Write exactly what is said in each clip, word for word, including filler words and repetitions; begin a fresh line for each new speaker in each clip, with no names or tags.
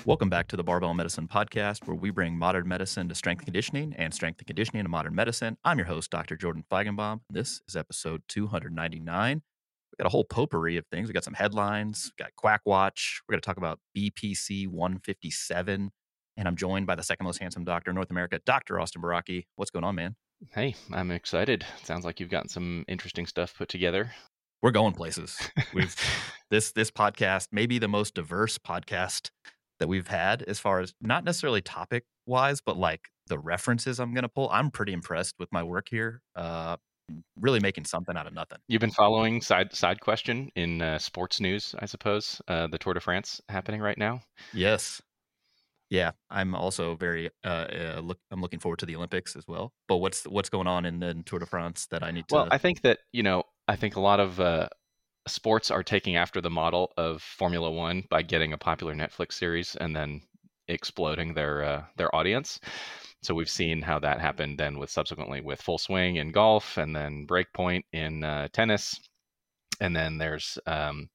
Welcome back to the Barbell Medicine Podcast, where we bring modern medicine to strength conditioning and strength and conditioning to modern medicine. I'm your host, Doctor Jordan Feigenbaum. This is episode two ninety-nine. We got a whole potpourri of things. We got some headlines, we got Quack Watch. We're going to talk about B P C one fifty-seven. And I'm joined by the second most handsome doctor in North America, Doctor Austin Baraki. What's going on, man?
Hey, I'm excited. Sounds like you've gotten some interesting stuff put together.
We're going places. We've this this podcast may be the most diverse podcast that we've had as far as not necessarily topic wise, but like the references I'm going to pull. I'm pretty impressed with my work here. Uh, really making something out of nothing.
You've been following side side question in uh, sports news, I suppose. Uh, the Tour de France happening right now.
Yes. Yeah, I'm also very uh, uh look. I'm looking forward to the Olympics as well. But what's what's going on in the Tour de France that I need
Well,
to?
I think that you know, I think a lot of uh, sports are taking after the model of Formula One by getting a popular Netflix series and then exploding their uh, their audience. So we've seen how that happened then with subsequently with Full Swing in golf and then Breakpoint in uh, tennis. And then there's um,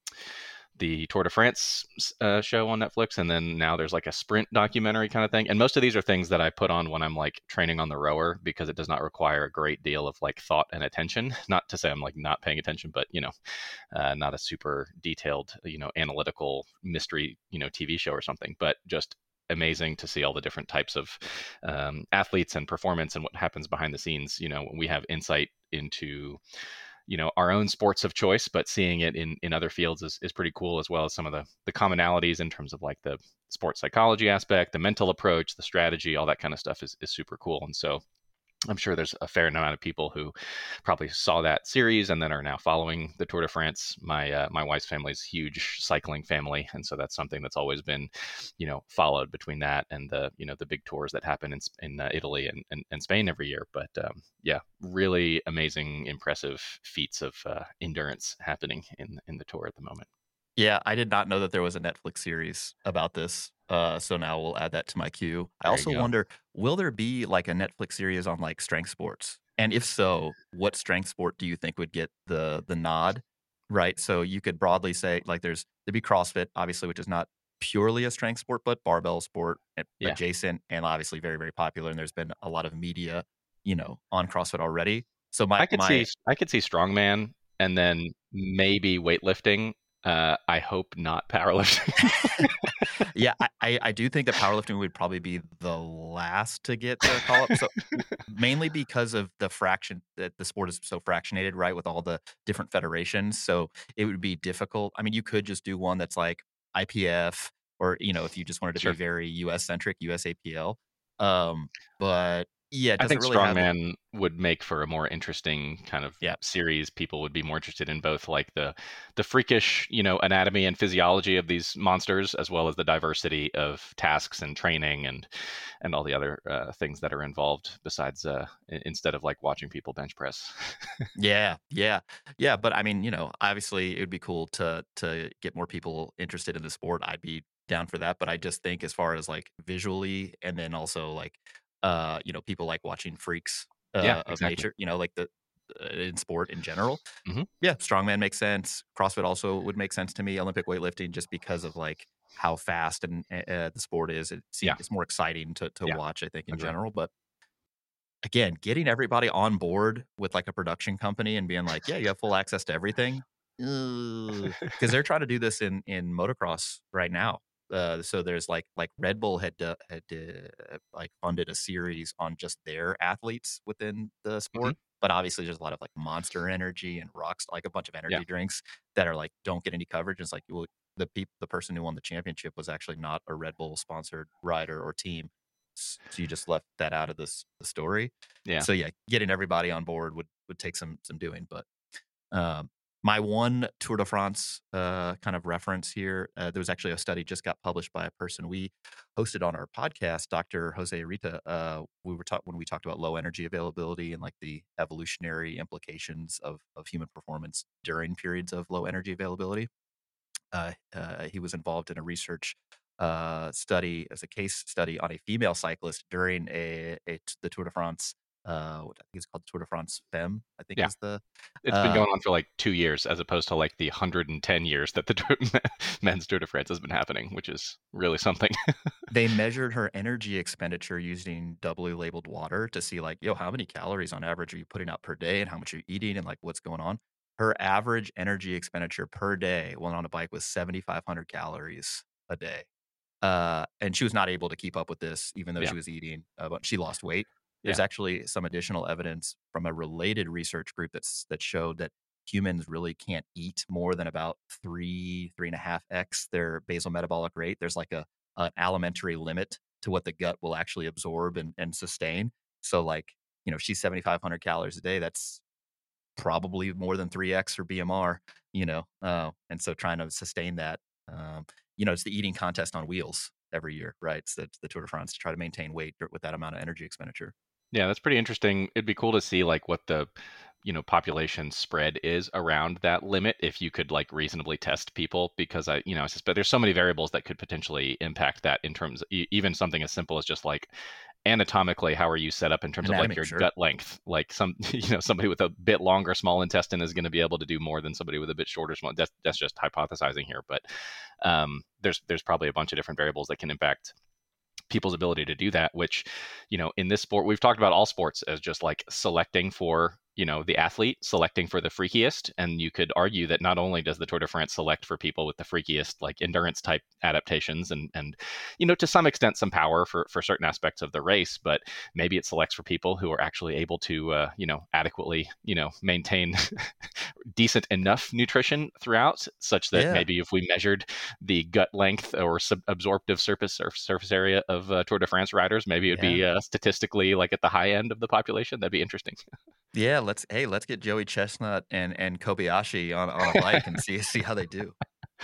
the Tour de France uh, show on Netflix, and then now there's like a sprint documentary kind of thing. And most of these are things that I put on when I'm like training on the rower because it does not require a great deal of like thought and attention. Not to say I'm like not paying attention, but you know, uh, not a super detailed, you know, analytical mystery, you know, T V show or something, but just amazing to see all the different types of um, athletes and performance and what happens behind the scenes. You know, we have insight into you know our own sports of choice, but seeing it in in other fields is, is pretty cool, as well as some of the the commonalities in terms of like the sports psychology aspect, the mental approach, the strategy, all that kind of stuff is, is super cool. And so I'm sure there's a fair amount of people who probably saw that series and then are now following the Tour de France. My uh, my wife's family is a huge cycling family, and so that's something that's always been, you know, followed between that and the you know the big tours that happen in in uh, Italy and, and, and Spain every year. But um, yeah, really amazing, impressive feats of uh, endurance happening in in the tour at the moment.
Yeah, I did not know that there was a Netflix series about this. Uh, so now we'll add that to my queue. I
There
also
you go.
wonder, will there be like a Netflix series on like strength sports? And if so, what strength sport do you think would get the the nod? Right. So you could broadly say like there's there'd be CrossFit, obviously, which is not purely a strength sport, but barbell sport a-
Yeah,
adjacent and obviously very, very popular. And there's been a lot of media, you know, on CrossFit already. So my
I could see
my
I could see strongman and then maybe weightlifting. Uh, I hope not powerlifting.
Yeah, I I I do think that powerlifting would probably be the last to get the call up. So w mainly because of the fraction that the sport is so fractionated, right, with all the different federations. So it would be difficult. I mean, you could just do one that's like I P F or, you know, if you just wanted to be
Sure.
very U S centric, U S A P L. Um, but yeah, it
I
doesn't
think
really have the
Strongman would make for a more interesting kind of
yeah.
series. People would be more interested in both like the the freakish, you know, anatomy and physiology of these monsters, as well as the diversity of tasks and training and and all the other uh, things that are involved. Besides, uh, i- instead of like watching people bench press.
Yeah, yeah, yeah, but I mean, you know, obviously, it would be cool to to get more people interested in the sport. I'd be down for that, but I just think as far as, like, visually and then also, like, uh, you know, people like watching freaks,
Yeah,
uh, of
exactly.
nature, you know, like, the uh, in sport in general.
Hmm.
Yeah, strongman makes sense. CrossFit also would make sense to me. Olympic weightlifting just because of, like, how fast and, eh, uh, the sport is. It
Yeah,
seems it's more exciting to to
yeah,
watch, I think, in
agree.
general, but again, getting everybody on board with, like, a production company and being like, "Yeah, you have full access to everything," because 'cause they're trying to do this in in motocross right now. Uh, so there's, like like, Red Bull had do had, uh, like, funded a series on just their athletes within the
Hmm.
sport, but obviously there's a lot of, like, Monster Energy and Rocks like, a bunch of
Yeah,
energy drinks that are, like, don't get any coverage. It's like, well, the peop the person who won the championship was actually not a Red Bull sponsored rider or team. S so you just left that out of this the story.
yeah.
So, yeah, getting everybody on board would would take some some doing, but, um, my one Tour de France, uh, kind of reference here, uh, there was actually a study just got published by a person we hosted on our podcast, Doctor Jose Rita. Uh, we were talk when we talked about low energy availability and, like, the evolutionary implications of of human performance during periods of low energy availability. Uh, uh, he was involved in a research uh, study as a case study on a female cyclist during a, a t- the Tour de France. Uh, what I think it's called Tour de France Femme, I think
Yeah,
is the
it's been
uh
going on for like two years as opposed to like the one hundred ten years that the Tour- men's Tour de France has been happening, which is really something.
they measured her energy expenditure using doubly labeled water to see like, yo, how many calories on average are you putting out per day and how much you're eating and like what's going on. Her average energy expenditure per day when on a bike was seventy-five hundred calories a day. Uh, and she was not able to keep up with this, even though
Yeah,
she was eating, uh, but she lost weight. There's
yeah,
actually some additional evidence from a related research group that's that showed that humans really can't eat more than about three, three and a half x their basal metabolic rate. There's like a an alimentary limit to what the gut will actually absorb and, and sustain. So, like, you know, she's seventy-five hundred calories a day. That's probably more than three x her B M R, you know, uh, and so trying to sustain that, um, you know, it's the eating contest on wheels every year, right? It's the, the Tour de France to try to maintain weight with that amount of energy expenditure.
yeah. That's pretty interesting. It'd be cool to see like what the you know population spread is around that limit if you could like reasonably test people because I you know I suspect there's so many variables that could potentially impact that in terms e- even something as simple as just like anatomically how are you set up in terms of like
Anatomy,
your
sure.
gut length like some you know somebody with a bit longer small intestine is going to be able to do more than somebody with a bit shorter small that's that's just hypothesizing here but um there's there's probably a bunch of different variables that can impact people's ability to do that which you know in this sport we've talked about all sports as just like selecting for you know the athlete selecting for the freakiest and you could argue that not only does the Tour de France select for people with the freakiest like endurance type adaptations and and you know to some extent some power for for certain aspects of the race but maybe it selects for people who are actually able to uh, you know adequately you know maintain decent enough nutrition throughout such that
Yeah.
maybe if we measured the gut length or sub- absorptive surface surf- surface area of uh, Tour de France riders, maybe it would
Yeah.
be uh, statistically like at the high end of the population. That'd be interesting.
Yeah. Let's, hey, let's get Joey Chestnut and, and Kobayashi on, on a bike and see, see how they do.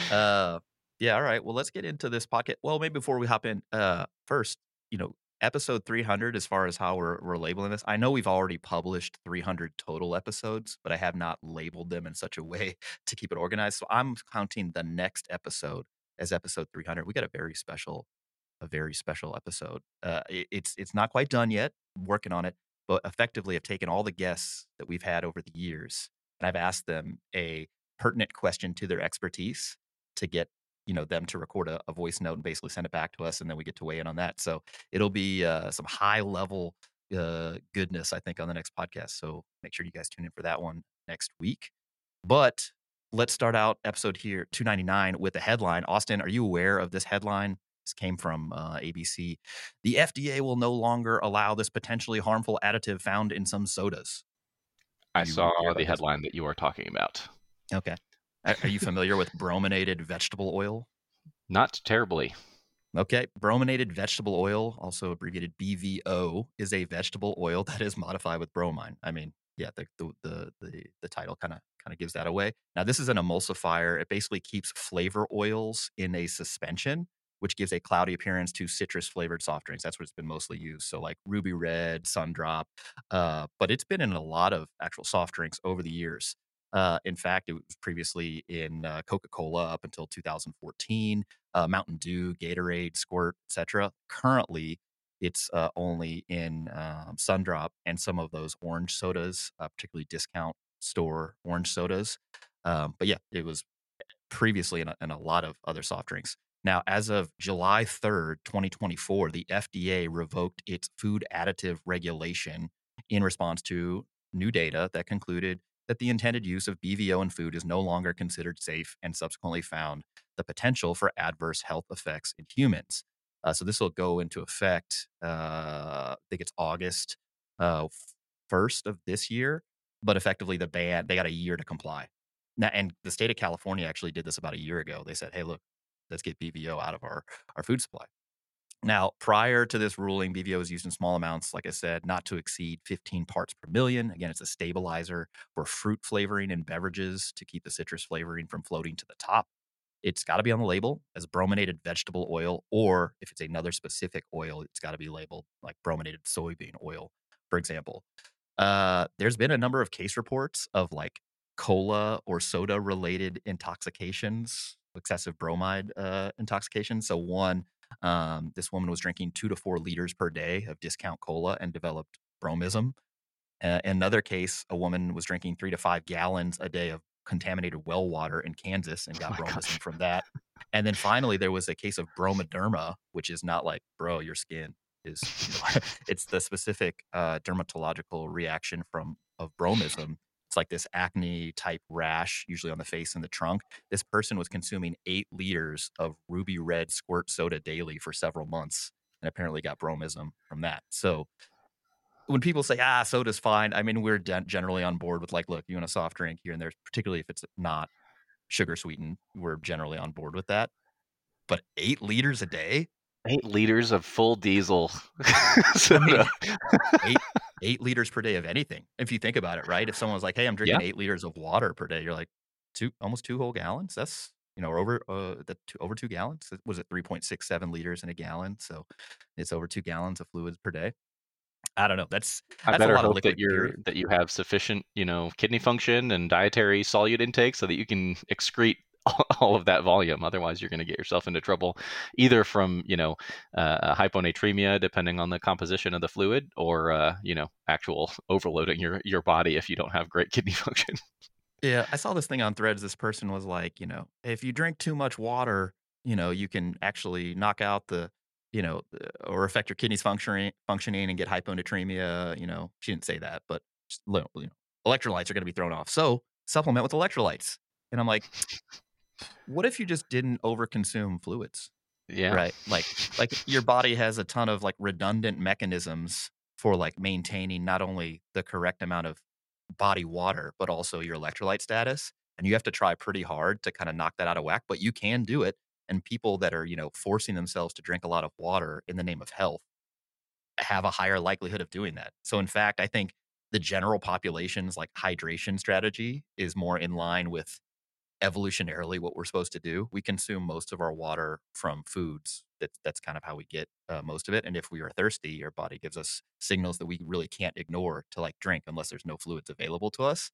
Uh, yeah, all right. Well, let's get into this pocket. Well, maybe before we hop in, uh, first, you know, episode three hundred, as far as how we're, we're labeling this, I know we've already published three hundred total episodes, but I have not labeled them in such a way to keep it organized. So I'm counting the next episode as episode three hundred. We got a very special, a very special episode. Uh, it, it's it's not quite done yet. Working on it, but effectively, I've taken all the guests that we've had over the years, and I've asked them a pertinent question to their expertise to get you know them to record a, a voice note and basically send it back to us, and then we get to weigh in on that. So it'll be uh, some high level uh, goodness, I think, on the next podcast. So make sure you guys tune in for that one next week. But let's start out episode here two ninety-nine with the headline. Austin, are you aware of this headline? This came from uh, A B C. The F D A will no longer allow this potentially harmful additive found in some sodas. Are
I
you
saw
aware
the
about this?
headline that you are talking about.
Okay. Are are you familiar with brominated vegetable oil?
Not terribly.
Okay. Brominated vegetable oil, also abbreviated B V O, is a vegetable oil that is modified with bromine. I mean, yeah, the the the the, the title kind of kind of gives that away. Now, this is an emulsifier. It basically keeps flavor oils in a suspension, which gives a cloudy appearance to citrus flavored soft drinks. That's what it's been mostly used. So like Ruby Red, Sundrop, uh, but it's been in a lot of actual soft drinks over the years. Uh, in fact, it was previously in uh, Coca Cola up until two thousand fourteen, uh, Mountain Dew, Gatorade, Squirt, et cetera. Currently, it's uh, only in um, Sundrop and some of those orange sodas, uh, particularly discount store orange sodas. Um, but yeah, it was previously in a, in a lot of other soft drinks. Now, as of July third, twenty twenty-four, the F D A revoked its food additive regulation in response to new data that concluded that the intended use of B V O in food is no longer considered safe and subsequently found the potential for adverse health effects in humans. Uh, so this will go into effect, uh, I think it's August uh, first of this year, but effectively the ban, they got a year to comply. Now, and the state of California actually did this about a year ago. They said, "Hey, look, let's get B V O out of our our food supply." Now, prior to this ruling, B V O is used in small amounts, like I said, not to exceed fifteen parts per million. Again, it's a stabilizer for fruit flavoring in beverages to keep the citrus flavoring from floating to the top. It's got to be on the label as brominated vegetable oil, or if it's another specific oil, it's got to be labeled like brominated soybean oil, for example. Uh, there's been a number of case reports of like cola or soda related intoxications, excessive bromide uh, intoxication. So one, um, this woman was drinking two to four liters per day of discount cola and developed bromism. Uh, in another case, a woman was drinking three to five gallons a day of contaminated well water in Kansas and
Oh
got
my
bromism
gosh.
from that. And then finally, there was a case of bromoderma, which is not like, bro, your skin is, you know, it's the specific uh, dermatological reaction from of bromism. It's like this acne type rash, usually on the face and the trunk. This person was consuming eight liters of ruby red squirt soda daily for several months and apparently got bromism from that. So when people say, "Ah, soda's fine," I mean, we're gen generally on board with like, "Look, you want a soft drink here and there," particularly if it's not sugar sweetened, we're generally on board with that. But eight liters a day?
eight liters of full diesel
I mean,
soda.
eight eight liters per day of anything, if you think about it, right? If someone was like, "Hey, I'm drinking
Yeah,
eight liters of water per day," you're like, two almost two whole gallons? That's, you know, or over, uh, the two over two gallons? Was it three point six seven liters in a gallon? So, it's over two gallons of fluids per day. I don't know, that's
I
that's a
better
lot of
hope that
liquid,
you're
period.
that you have sufficient, you know, kidney function and dietary solute intake so that you can excrete all of that volume. Otherwise, you're going to get yourself into trouble, either from, you know, uh, hyponatremia, depending on the composition of the fluid, or uh, you know, actual overloading your your body if you don't have great kidney function.
Yeah, I saw this thing on Threads. This person was like, you know, if you drink too much water, you know, you can actually knock out the, you know, uh, or affect your kidneys functioning, functioning and get hyponatremia. You know, she didn't say that, but just, li- you know, electrolytes are going to be thrown off. So supplement with electrolytes. And I'm like, what if you just didn't overconsume fluids,
Yeah,
right? Like, like your body has a ton of like redundant mechanisms for like maintaining not only the correct amount of body water, but also your electrolyte status. And you have to try pretty hard to kind of knock that out of whack, but you can do it. And people that are, you know, forcing themselves to drink a lot of water in the name of health have a higher likelihood of doing that. So, in fact, I think the general population's like hydration strategy is more in line with evolutionarily what we're supposed to do. We consume most of our water from foods. That's that's kind of how we get uh, most of it. And if we are thirsty, our body gives us signals that we really can't ignore to like drink unless there's no fluids available to us.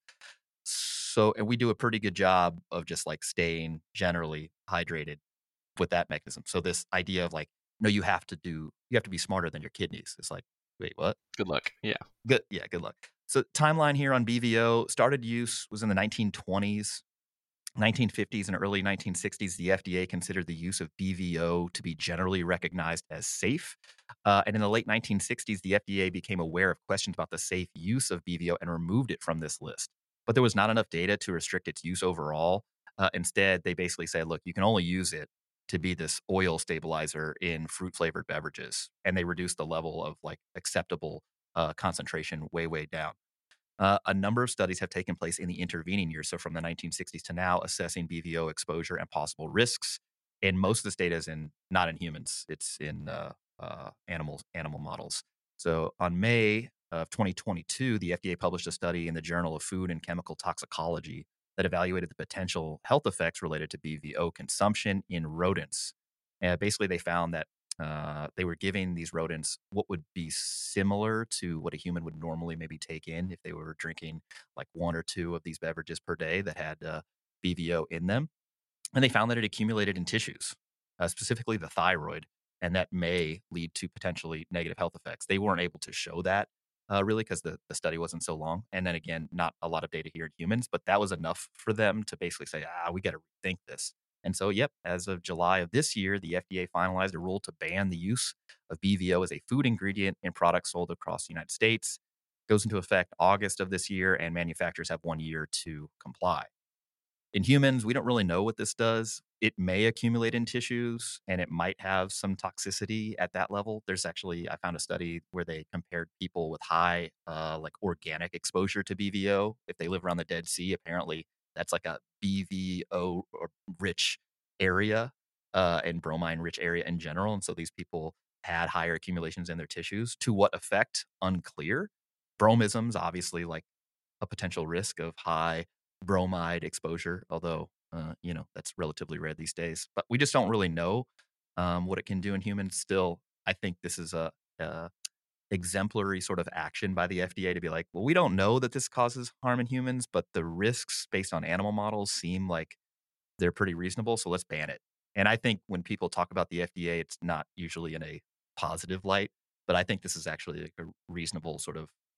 So, and we do a pretty good job of just like staying generally hydrated with that mechanism. So this idea of like, no, you have to do, you have to be smarter than your kidneys. It's like, wait, what?
good luck. Yeah,
Good, yeah, good luck. So timeline here on B V O started use was in the nineteen twenties. nineteen fifties and early nineteen sixties, the F D A considered the use of B V O to be generally recognized as safe. Uh, and in the late nineteen sixties, the F D A became aware of questions about the safe use of B V O and removed it from this list. But there was not enough data to restrict its use overall. Uh, instead, they basically said, look, you can only use it to be this oil stabilizer in fruit flavored beverages. And they reduced the level of like acceptable uh, concentration way, way down. Uh, a number of studies have taken place in the intervening years, so from the nineteen sixties to now, assessing B V O exposure and possible risks. And most of this data is in not in humans; it's in uh, uh, animals, animal models. So on May of twenty twenty-two, the F D A published a study in the Journal of Food and Chemical Toxicology that evaluated the potential health effects related to B V O consumption in rodents. And basically, they found that uh, they were giving these rodents what would be similar to what a human would normally maybe take in if they were drinking like one or two of these beverages per day that had uh, B V O in them. And they found that it accumulated in tissues, uh, specifically the thyroid, and that may lead to potentially negative health effects. They weren't able to show that uh, really because the, the study wasn't so long. And then again, not a lot of data here in humans, but that was enough for them to basically say, ah, we got to rethink this. And so, yep, as of July of this year, the F D A finalized a rule to ban the use of B V O as a food ingredient in products sold across the United States. Goes into effect August of this year, and manufacturers have one year to comply. In humans, we don't really know what this does. It may accumulate in tissues and it might have some toxicity at that level. There's actually, I found a study where they compared people with high, uh, like organic exposure to B V O. If they live around the Dead Sea, apparently that's like a B V O or rich area uh, and bromine rich area in general. And so these people had higher accumulations in their tissues. To what effect? Unclear. Bromisms, obviously, like a potential risk of high bromide exposure, although, uh, you know, that's relatively rare these days. But we just don't really know um, what it can do in humans. Still, I think this is a, a exemplary sort of action by the F D A to be like, well, we don't know that this causes harm in humans, but the risks based on animal models seem like they're pretty reasonable. So let's ban it. And I think when people talk about the F D A, it's not usually in a positive light, but I think this is actually like a reasonable sort of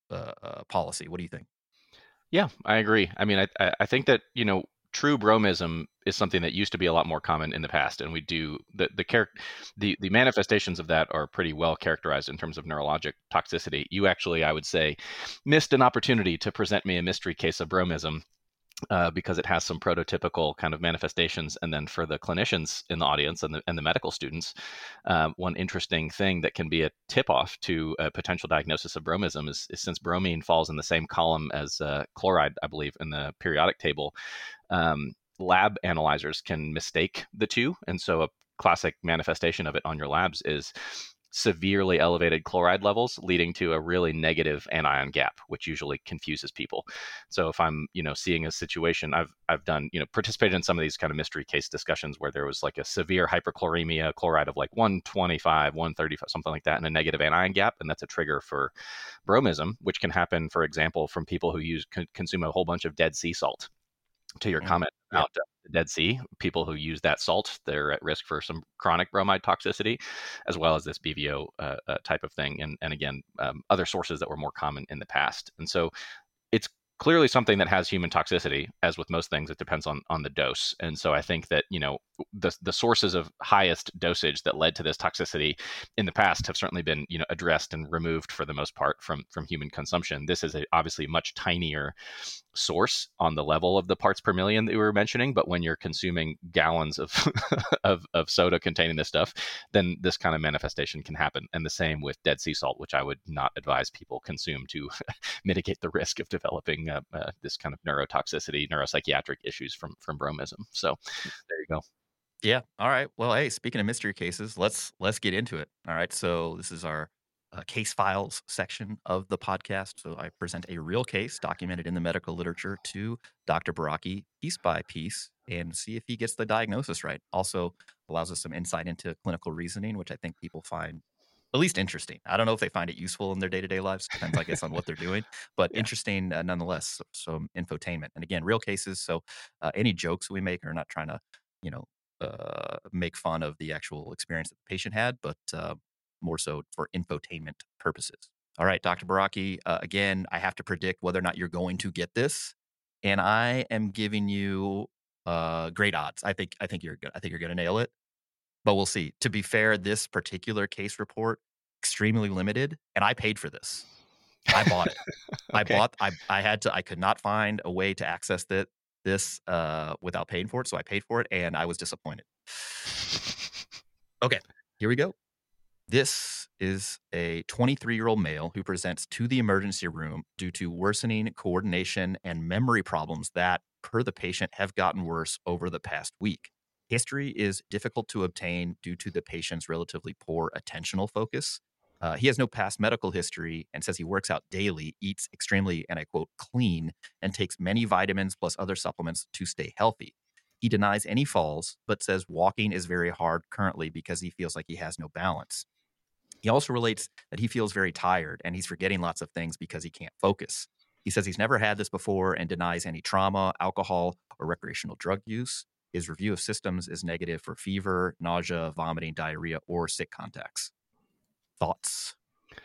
uh, uh, policy. What do you think?
Yeah, I agree. I mean, I I I think that, you know, true bromism is something that used to be a lot more common in the past, and we do the the char- the the manifestations of that are pretty well characterized in terms of neurologic toxicity. You actually, I would say, missed an opportunity to present me a mystery case of bromism, uh, because it has some prototypical kind of manifestations. And then for the clinicians in the audience and the, and the medical students, um, one interesting thing that can be a tip off to a potential diagnosis of bromism is, is since bromine falls in the same column as uh, chloride, I believe, in the periodic table, um, lab analyzers can mistake the two. And so a classic manifestation of it on your labs is severely elevated chloride levels leading to a really negative anion gap, which usually confuses people. So if I'm, you know, seeing a situation, I've I've done, you know, participated in some of these kind of mystery case discussions where there was like a severe hyperchloremia, chloride of like one twenty-five, one thirty-five, something like that, and a negative anion gap, and that's a trigger for bromism, which can happen, for example, from people who use con- consume a whole bunch of dead sea salt. To your
Mm,
comment
yeah.
about uh, the Dead Sea, people who use that salt, they're at risk for some chronic bromide toxicity, as well as this B V O uh, uh, type of thing. And, and again, um, other sources that were more common in the past. And so it's clearly something that has human toxicity. As with most things, it depends on on the dose. And so I think that, you know, the the sources of highest dosage that led to this toxicity in the past have certainly been, you know, addressed and removed for the most part from from human consumption. This is a obviously much tinier source on the level of the parts per million that we were mentioning, but when you're consuming gallons of of, of soda containing this stuff, then this kind of manifestation can happen. And the same with dead sea salt, which I would not advise people consume to mitigate the risk of developing uh, uh, this kind of neurotoxicity, neuropsychiatric issues from from bromism. So there you go.
Yeah. All right. Well, hey, speaking of mystery cases, let's let's get into it. All right. So this is our uh, case files section of the podcast. So I present a real case documented in the medical literature to Doctor Baraki piece by piece and see if he gets the diagnosis right. Also allows us some insight into clinical reasoning, which I think people find at least interesting. I don't know if they find it useful in their day to day lives. Depends, I guess, on what they're doing, but
Yeah.
interesting uh, nonetheless. So, some infotainment, and again, real cases. So uh, any jokes we make are not trying to, you know, uh, make fun of the actual experience that the patient had, but uh, more so for infotainment purposes. All right, Doctor Baraki. Uh, again, I have to predict whether or not you're going to get this, and I am giving you uh, great odds. I think I think you're good. I think you're going to nail it, but we'll see. To be fair, this particular case report extremely limited, and I paid for this. I bought it. I
Okay.
bought I I had to I could not find a way to access that this uh without paying for it, so I paid for it and I was disappointed. Okay, here we go. This is a twenty-three-year-old male who presents to the emergency room due to worsening coordination and memory problems that, per the patient, have gotten worse over the past week. History is difficult to obtain due to the patient's relatively poor attentional focus. Uh, he has no past medical history and says he works out daily, eats extremely, and I quote, clean, and takes many vitamins plus other supplements to stay healthy. He denies any falls, but says walking is very hard currently because he feels like he has no balance. He also relates that he feels very tired and he's forgetting lots of things because he can't focus. He says he's never had this before and denies any trauma, alcohol, or recreational drug use. His review of systems is negative for fever, nausea, vomiting, diarrhea, or sick contacts. Thoughts?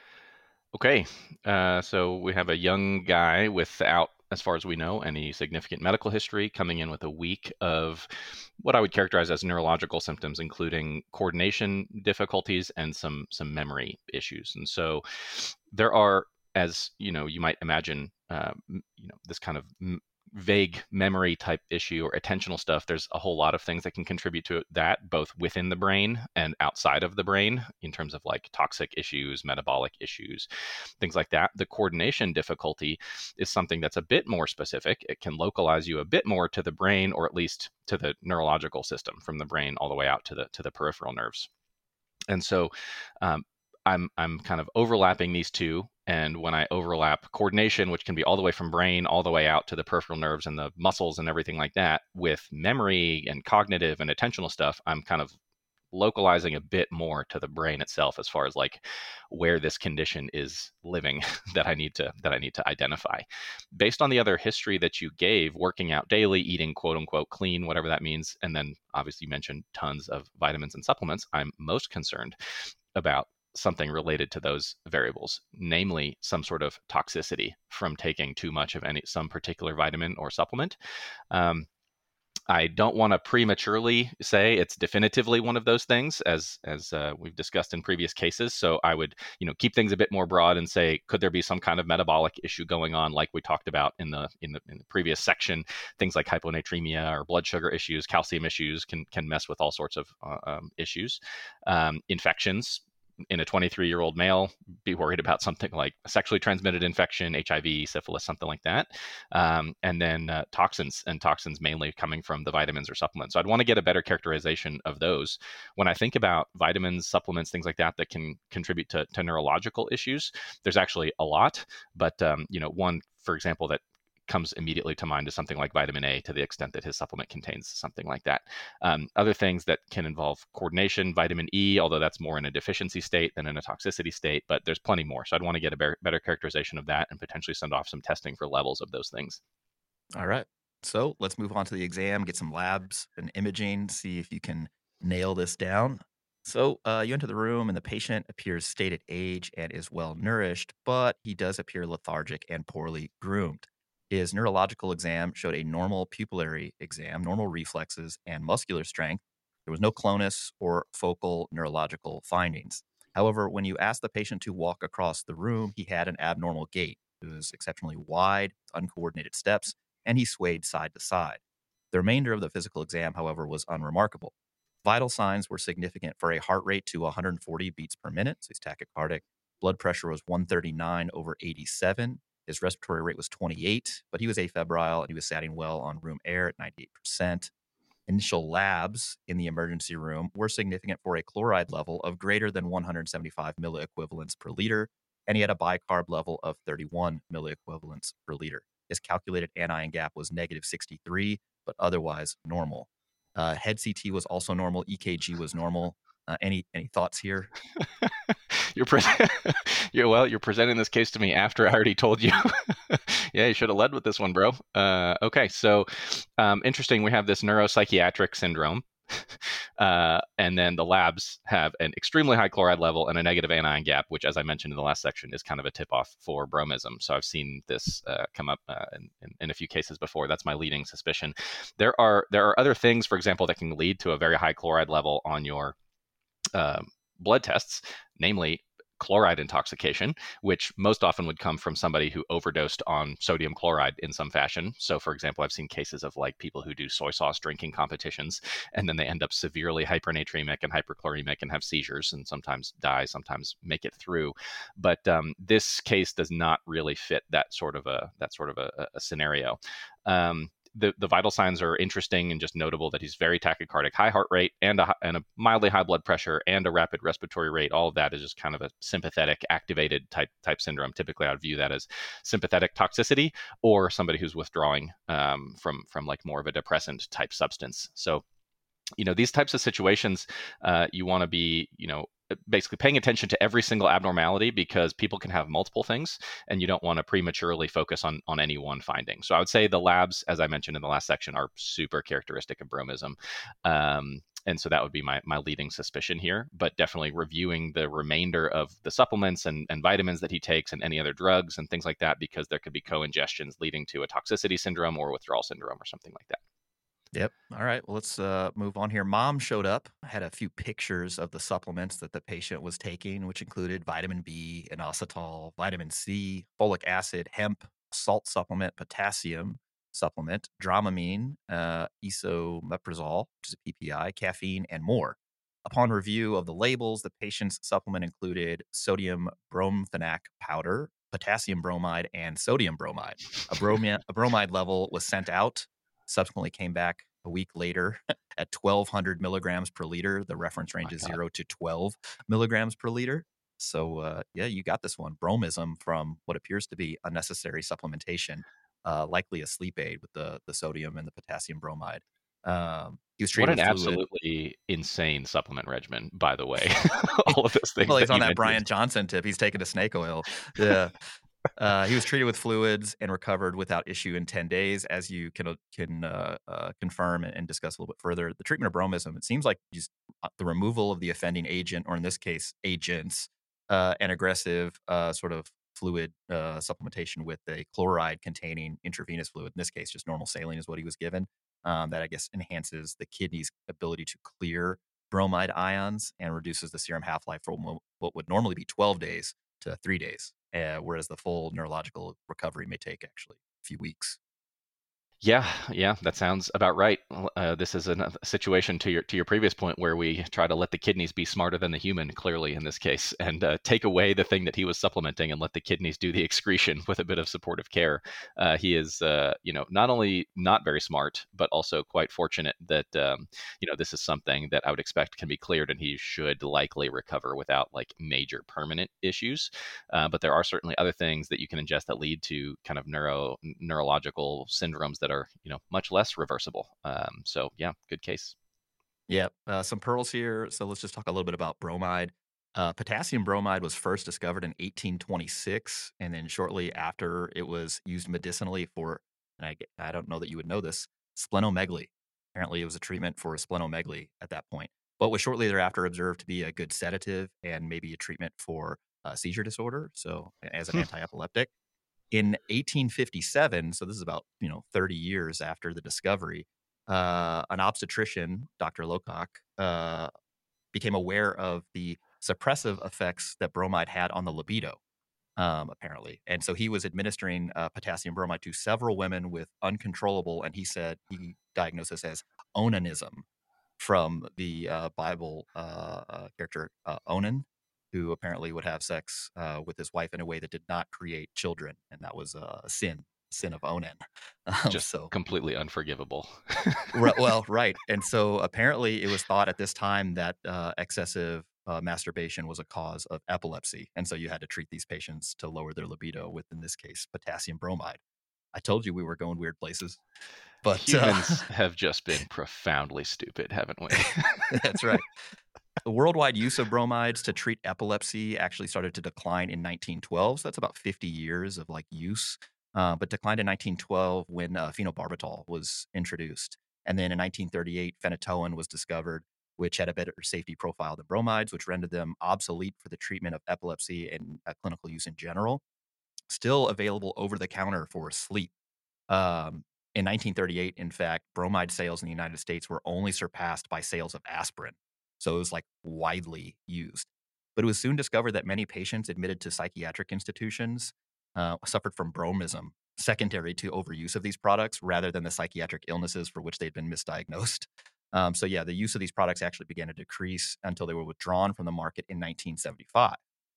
Okay. Uh, so we have a young guy without, as far as we know, any significant medical history coming in with a week of what I would characterize as neurological symptoms, including coordination difficulties and some some memory issues. And so there are, as you know, you might imagine, uh, you know, this kind of m- vague memory type issue or attentional stuff. There's a whole lot of things that can contribute to that, both within the brain and outside of the brain, in terms of like toxic issues, metabolic issues, things like that. The coordination difficulty is something that's a bit more specific. It can localize you a bit more to the brain, or at least to the neurological system, from the brain all the way out to the to the peripheral nerves. And so um, I'm I'm kind of overlapping these two. And when I overlap coordination, which can be all the way from brain all the way out to the peripheral nerves and the muscles and everything like that, with memory and cognitive and attentional stuff, I'm kind of localizing a bit more to the brain itself, as far as like where this condition is living that I need to that I need to identify. Based on the other history that you gave, working out daily, eating quote unquote clean, whatever that means, and then obviously you mentioned tons of vitamins and supplements, I'm most concerned about something related to those variables, namely some sort of toxicity from taking too much of any some particular vitamin or supplement. Um, I don't want to prematurely say it's definitively one of those things, as as uh, we've discussed in previous cases. So I would, you know, keep things a bit more broad and say, could there be some kind of metabolic issue going on, like we talked about in the in the, in the previous section? Things like hyponatremia or blood sugar issues, calcium issues can can mess with all sorts of uh, um, issues. Um, infections in a twenty-three year old male, be worried about something like a sexually transmitted infection, H I V, syphilis, something like that. Um, and then uh, toxins, and toxins mainly coming from the vitamins or supplements. So I'd want to get a better characterization of those. When I think about vitamins, supplements, things like that that can contribute to, to neurological issues, there's actually a lot. But um, you know, one, for example, that comes immediately to mind is something like vitamin A, to the extent that his supplement contains something like that. Um, other things that can involve coordination, vitamin E, although that's more in a deficiency state than in a toxicity state, but there's plenty more. So I'd want to get a better, better characterization of that and potentially send off some testing for levels of those things.
All right. So let's move on to the exam, get some labs and imaging, see if you can nail this down. So uh, you enter the room, and the patient appears stated age and is well nourished, but he does appear lethargic and poorly groomed. His neurological exam showed a normal pupillary exam, normal reflexes, and muscular strength. There was no clonus or focal neurological findings. However, when you asked the patient to walk across the room, he had an abnormal gait. It was exceptionally wide, uncoordinated steps, and he swayed side to side. The remainder of the physical exam, however, was unremarkable. Vital signs were significant for a heart rate to one hundred forty beats per minute, so he's tachycardic. Blood pressure was one thirty-nine over eighty-seven. His respiratory rate was twenty-eight, but he was afebrile and he was satting well on room air at ninety-eight percent. Initial labs in the emergency room were significant for a chloride level of greater than one hundred seventy-five milliequivalents per liter, and he had a bicarb level of thirty-one milliequivalents per liter. His calculated anion gap was negative sixty-three, but otherwise normal. Uh, head C T was also normal. E K G was normal. Uh, any any thoughts here?
You're, pre- you're well. You're presenting this case to me after I already told you. Yeah, you should have led with this one, bro. Uh, okay, so um, interesting. We have this neuropsychiatric syndrome, uh, and then the labs have an extremely high chloride level and a negative anion gap, which, as I mentioned in the last section, is kind of a tip-off for bromism. So I've seen this uh, come up uh, in, in, in a few cases before. That's my leading suspicion. There are there are other things, for example, that can lead to a very high chloride level on your uh, blood tests, namely chloride intoxication, which most often would come from somebody who overdosed on sodium chloride in some fashion. So, for example, I've seen cases of like people who do soy sauce drinking competitions, and then they end up severely hypernatremic and hyperchloremic and have seizures and sometimes die, sometimes make it through. But um, this case does not really fit that sort of a that sort of a, a scenario. Um, the, the vital signs are interesting and just notable that he's very tachycardic, high heart rate, and a, and a mildly high blood pressure and a rapid respiratory rate. All of that is just kind of a sympathetic activated type type syndrome. Typically, I would view that as sympathetic toxicity or somebody who's withdrawing um, from from like more of a depressant type substance. So, you know, these types of situations, uh, you want to be, you know, basically paying attention to every single abnormality, because people can have multiple things and you don't want to prematurely focus on on any one finding. So I would say the labs, as I mentioned in the last section, are super characteristic of bromism. Um, and so that would be my, my leading suspicion here, but definitely reviewing the remainder of the supplements and, and vitamins that he takes and any other drugs and things like that, because there could be co-ingestions leading to a toxicity syndrome or withdrawal syndrome or something like that.
Yep. All right. Well, let's uh, move on here. Mom showed up, had a few pictures of the supplements that the patient was taking, which included vitamin B, inositol, vitamin C, folic acid, hemp, salt supplement, potassium supplement, Dramamine, uh, esomeprazole, which is a P P I, caffeine, and more. Upon review of the labels, the patient's supplement included sodium bromphenic powder, potassium bromide, and sodium bromide. A, bromia- a bromide level was sent out, subsequently came back a week later at twelve hundred milligrams per liter. The reference range
My
is
God.
zero to twelve milligrams per liter. So, uh, yeah, you got this one. Bromism from what appears to be unnecessary supplementation, uh, likely a sleep aid with the, the sodium and the potassium bromide. Um, he was
What
treated
an
with fluid.
absolutely insane supplement regimen, by the way. All of those things
Well, he's
that
on
you
that
mentioned.
Brian Johnson tip. He's taking a snake oil. Yeah. Uh, he was treated with fluids and recovered without issue in ten days, as you can uh, can uh, uh, confirm and, and discuss a little bit further. The treatment of bromism, it seems like just uh, the removal of the offending agent, or in this case, agents, uh, an aggressive uh, sort of fluid uh, supplementation with a chloride containing intravenous fluid. In this case, just normal saline is what he was given. Um, that I guess enhances the kidney's ability to clear bromide ions and reduces the serum half life from wha- what would normally be twelve days to three days, uh, whereas the full neurological recovery may take actually a few weeks.
Yeah, yeah, that sounds about right. Well, Uh, this is an- a situation to your to your previous point where we try to let the kidneys be smarter than the human, clearly in this case, and uh, take away the thing that he was supplementing and let the kidneys do the excretion with a bit of supportive care. Uh, he is, uh, you know, not only not very smart, but also quite fortunate that um, you know this is something that I would expect can be cleared, and he should likely recover without like major permanent issues. Uh, but there are certainly other things that you can ingest that lead to kind of neuro neurological syndromes that are you know much less reversible. Um, so yeah, good case.
Yeah, uh, some pearls here. So let's just talk a little bit about bromide. Uh, potassium bromide was first discovered in eighteen twenty-six, and then shortly after, it was used medicinally for, and I, get- I don't know that you would know this, splenomegaly. Apparently, it was a treatment for splenomegaly at that point, but was shortly thereafter observed to be a good sedative and maybe a treatment for uh, seizure disorder. So, as an
Hmm.
anti-epileptic. In eighteen fifty-seven, so this is about, you know, thirty years after the discovery, uh, an obstetrician, Doctor Locock, uh, became aware of the suppressive effects that bromide had on the libido, um, apparently. And so he was administering uh, potassium bromide to several women with uncontrollable, and he said he diagnosed this as onanism from the uh, Bible uh, uh, character uh, Onan, who apparently would have sex uh, with his wife in a way that did not create children, and that was uh, a sin, sin of Onan. Um,
Just
so,
completely unforgivable.
ri- well, right, and so apparently it was thought at this time that uh, excessive uh, masturbation was a cause of epilepsy, and so you had to treat these patients to lower their libido with, in this case, potassium bromide. I told you we were going weird places, but uh,
Humans have just been profoundly stupid, haven't we?
that's right. The worldwide use of bromides to treat epilepsy actually started to decline in nineteen twelve. So that's about fifty years of like use, uh, but declined in nineteen twelve when uh, phenobarbital was introduced. And then in nineteen thirty-eight, phenytoin was discovered, which had a better safety profile than bromides, which rendered them obsolete for the treatment of epilepsy and uh, clinical use in general. Still available over the counter for sleep. Um, in nineteen thirty-eight, in fact, bromide sales in the United States were only surpassed by sales of aspirin. So it was like widely used. But it was soon discovered that many patients admitted to psychiatric institutions uh, suffered from bromism, secondary to overuse of these products rather than the psychiatric illnesses for which they'd been misdiagnosed. Um, so, yeah, the use of these products actually began to decrease until they were withdrawn from the market in nineteen seventy-five.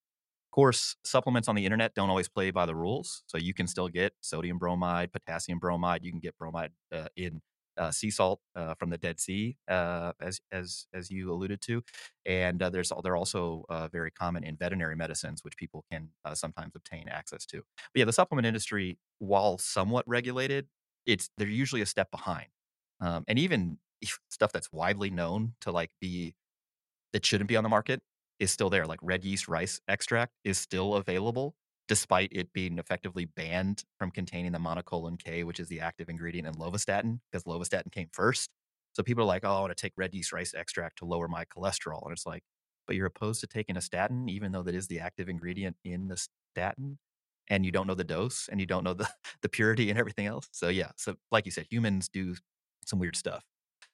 Course, supplements on the internet don't always play by the rules, so you can still get sodium bromide, potassium bromide. You can get bromide uh, in uh, sea salt uh, from the Dead Sea, uh, as as as you alluded to, and uh, there's they're also uh, very common in veterinary medicines, which people can uh, sometimes obtain access to. But yeah, the supplement industry, while somewhat regulated, it's they're usually a step behind, um, and even stuff that's widely known to like be that shouldn't be on the market is still there. Like red yeast rice extract is still available despite it being effectively banned from containing the monocolin K, which is the active ingredient in lovastatin, because lovastatin came first. So people are like, oh, I want to take red yeast rice extract to lower my cholesterol. And it's like, but you're opposed to taking a statin, even though that is the active ingredient in the statin, and you don't know the dose and you don't know the, the purity and everything else. So yeah. So like you said, humans do some weird stuff.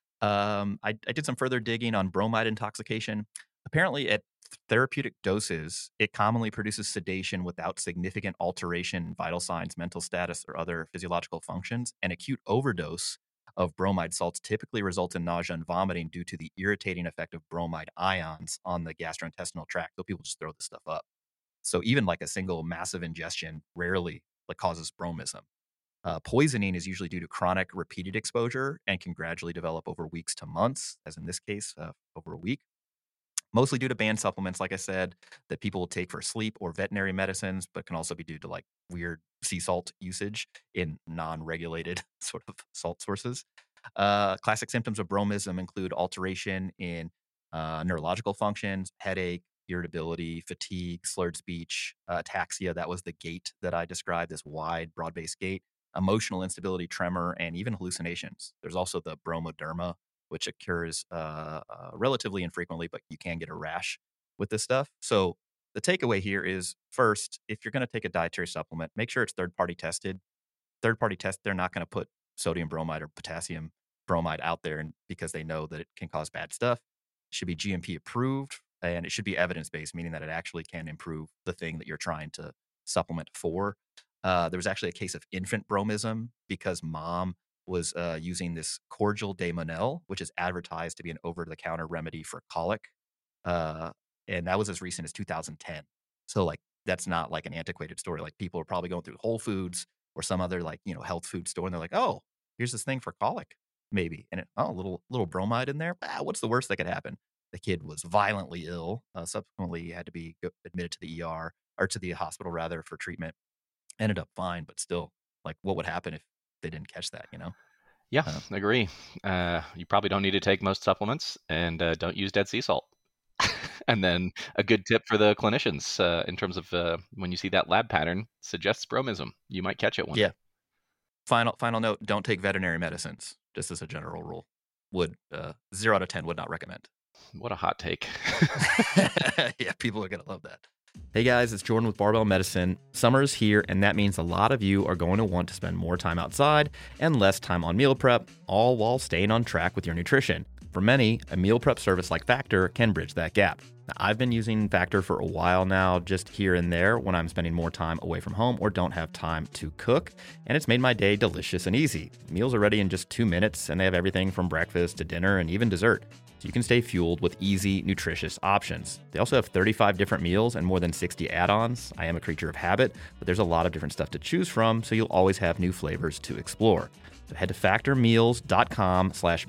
Um, I, I did some further digging on bromide intoxication. Apparently, at therapeutic doses, it commonly produces sedation without significant alteration in vital signs, mental status, or other physiological functions. An acute overdose of bromide salts typically results in nausea and vomiting due to the irritating effect of bromide ions on the gastrointestinal tract. So people just throw this stuff up. So even like a single massive ingestion rarely like causes bromism. Uh, poisoning is usually due to chronic repeated exposure and can gradually develop over weeks to months, as in this case, uh, over a week. Mostly due to banned supplements, like I said, that people will take for sleep or veterinary medicines, but can also be due to like weird sea salt usage in non regulated sort of salt sources. Uh, classic symptoms of bromism include alteration in uh, neurological functions, headache, irritability, fatigue, slurred speech, uh, ataxia. That was the gait that I described, this wide, broad based gait, emotional instability, tremor, and even hallucinations. There's also the bromoderma, which occurs uh, uh, relatively infrequently, but you can get a rash with this stuff. So the takeaway here is first, if you're going to take a dietary supplement, make sure it's third party tested. Third party test, they're not going to put sodium bromide or potassium bromide out there and, because they know that it can cause bad stuff. It should be G M P approved and it should be evidence based, meaning that it actually can improve the thing that you're trying to supplement for. Uh, there was actually a case of infant bromism because mom was uh, using this cordial de Monel, which is advertised to be an over the counter remedy for colic. Uh, and that was as recent as two thousand ten. So like, that's not like an antiquated story. Like people are probably going through Whole Foods or some other like, you know, health food store. And they're like, oh, here's this thing for colic, maybe. And it, oh, a little, little bromide in there. Ah, what's the worst that could happen? The kid was violently ill. Uh, subsequently had to be go- admitted to the E R or to the hospital rather for treatment. Ended up fine, but still like what would happen if they didn't catch that, you know?
Yeah,
Uh,
agree. Uh, you probably don't need to take most supplements, and uh, don't use Dead Sea salt. And then a good tip for the clinicians uh, in terms of uh, when you see that lab pattern suggests bromism, you might catch it one
yeah.
day.
Final, final note, don't take veterinary medicines, just as a general rule. Would, uh, zero out of ten would not recommend.
What a hot take.
Yeah, people are going to love that. Hey guys, it's Jordan with Barbell Medicine. Summer is here, and that means a lot of you are going to want to spend more time outside and less time on meal prep, all while staying on track with your nutrition. For many, a meal prep service like Factor can bridge that gap. Now, I've been using Factor for a while now, just here and there when I'm spending more time away from home or don't have time to cook, and it's made my day delicious and easy. Meals are ready in just two minutes, and they have everything from breakfast to dinner and even dessert. So you can stay fueled with easy, nutritious options. They also have thirty-five different meals and more than sixty add-ons. I am a creature of habit, but there's a lot of different stuff to choose from, so you'll always have new flavors to explore. So head to factormeals.com slash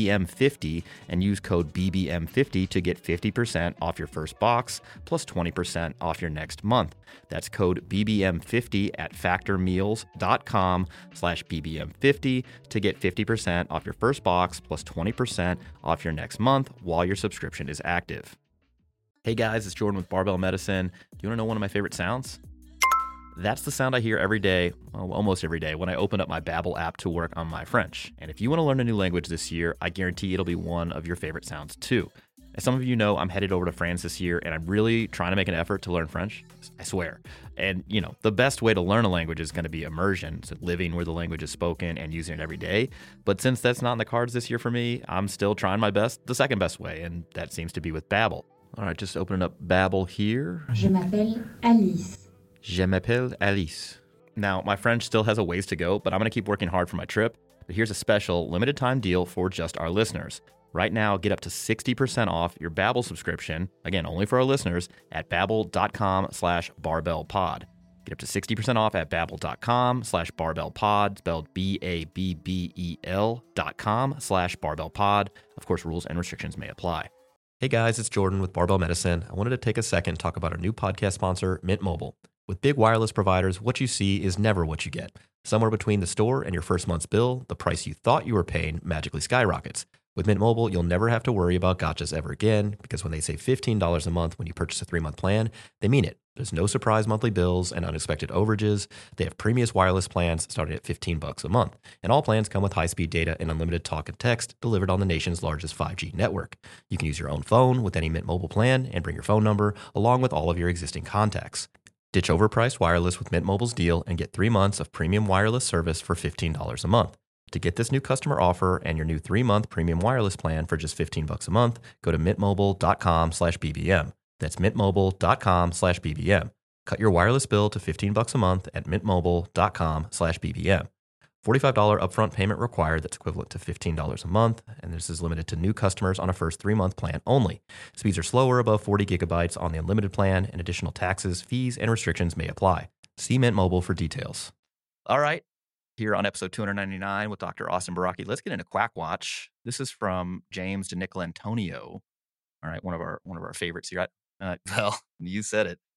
BBM50 and use code B B M fifty to get fifty percent off your first box plus twenty percent off your next month. That's code B B M fifty at factormeals.com slash BBM50 to get fifty percent off your first box plus twenty percent off your next month while your subscription is active. Hey guys, it's Jordan with Barbell Medicine. Do you want to know one of my favorite sounds? That's the sound I hear every day, well, almost every day, when I open up my Babbel app to work on my French. And if you want to learn a new language this year, I guarantee it'll be one of your favorite sounds too. As some of you know, I'm headed over to France this year, and I'm really trying to make an effort to learn French. I swear. And, you know, the best way to learn a language is going to be immersion, so living where the language is spoken and using it every day. But since that's not in the cards this year for me, I'm still trying my best the second best way, and that seems to be with Babbel. All right, just opening up Babbel here.
Je m'appelle Alice.
Je m'appelle Alice. Now, my French still has a ways to go, but I'm going to keep working hard for my trip. But here's a special limited time deal for just our listeners. Right now, get up to sixty percent off your Babbel subscription, again, only for our listeners, at babbel.com slash barbellpod. Get up to sixty percent off at babbel.com slash barbellpod, spelled B A B B E L dot com slash barbellpod. Of course, rules and restrictions may apply. Hey guys, it's Jordan with Barbell Medicine. I wanted to take a second to talk about our new podcast sponsor, Mint Mobile. With big wireless providers, what you see is never what you get. Somewhere between the store and your first month's bill, the price you thought you were paying magically skyrockets. With Mint Mobile, you'll never have to worry about gotchas ever again, because when they say fifteen dollars a month when you purchase a three-month plan, they mean it. There's no surprise monthly bills and unexpected overages. They have premium wireless plans starting at fifteen bucks a month. And all plans come with high-speed data and unlimited talk and text delivered on the nation's largest five G network. You can use your own phone with any Mint Mobile plan and bring your phone number along with all of your existing contacts. Ditch overpriced wireless with Mint Mobile's deal and get three months of premium wireless service for fifteen dollars a month. To get this new customer offer and your new three-month premium wireless plan for just fifteen bucks a month, go to mintmobile.com slash BBM. That's mintmobile.com slash BBM. Cut your wireless bill to fifteen bucks a month at mintmobile.com slash BBM. forty-five dollars upfront payment required. That's equivalent to fifteen dollars a month. And this is limited to new customers on a first three-month plan only. Speeds are slower above forty gigabytes on the unlimited plan, and additional taxes, fees, and restrictions may apply. See Mint Mobile for details. All right. Here on episode two ninety-nine with Doctor Austin Baraki, let's get into Quack Watch. This is from James DeNicolantonio. All right, one of our one of our favorites here. Uh, well, you said it.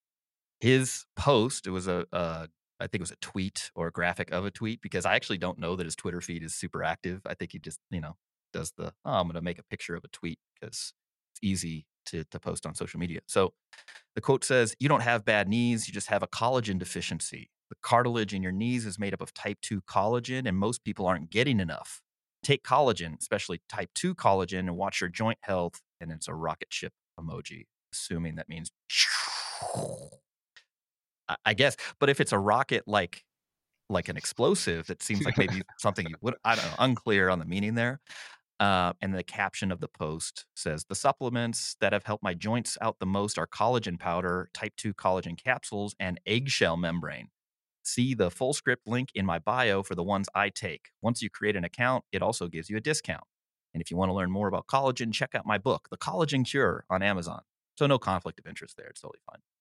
His post, it was a, a, I think it was a tweet or a graphic of a tweet, because I actually don't know that his Twitter feed is super active. I think he just, you know, does the, oh, I'm going to make a picture of a tweet because it's easy to, to post on social media. So the quote says, "You don't have bad knees, you just have a collagen deficiency. The cartilage in your knees is made up of type two collagen, and most people aren't getting enough. Take collagen, especially type two collagen, and watch your joint health." And it's a rocket ship emoji, assuming that means I I guess, but if it's a rocket like like an explosive, it seems like maybe something you would I don't know, unclear on the meaning there. Uh, and the caption of the post says, "The supplements that have helped my joints out the most are collagen powder, type two collagen capsules, and eggshell membrane. See the full script link in my bio for the ones I take. Once you create an account, it also gives you a discount. And if you want to learn more about collagen, check out my book, The Collagen Cure, on Amazon." So no conflict of interest there. It's totally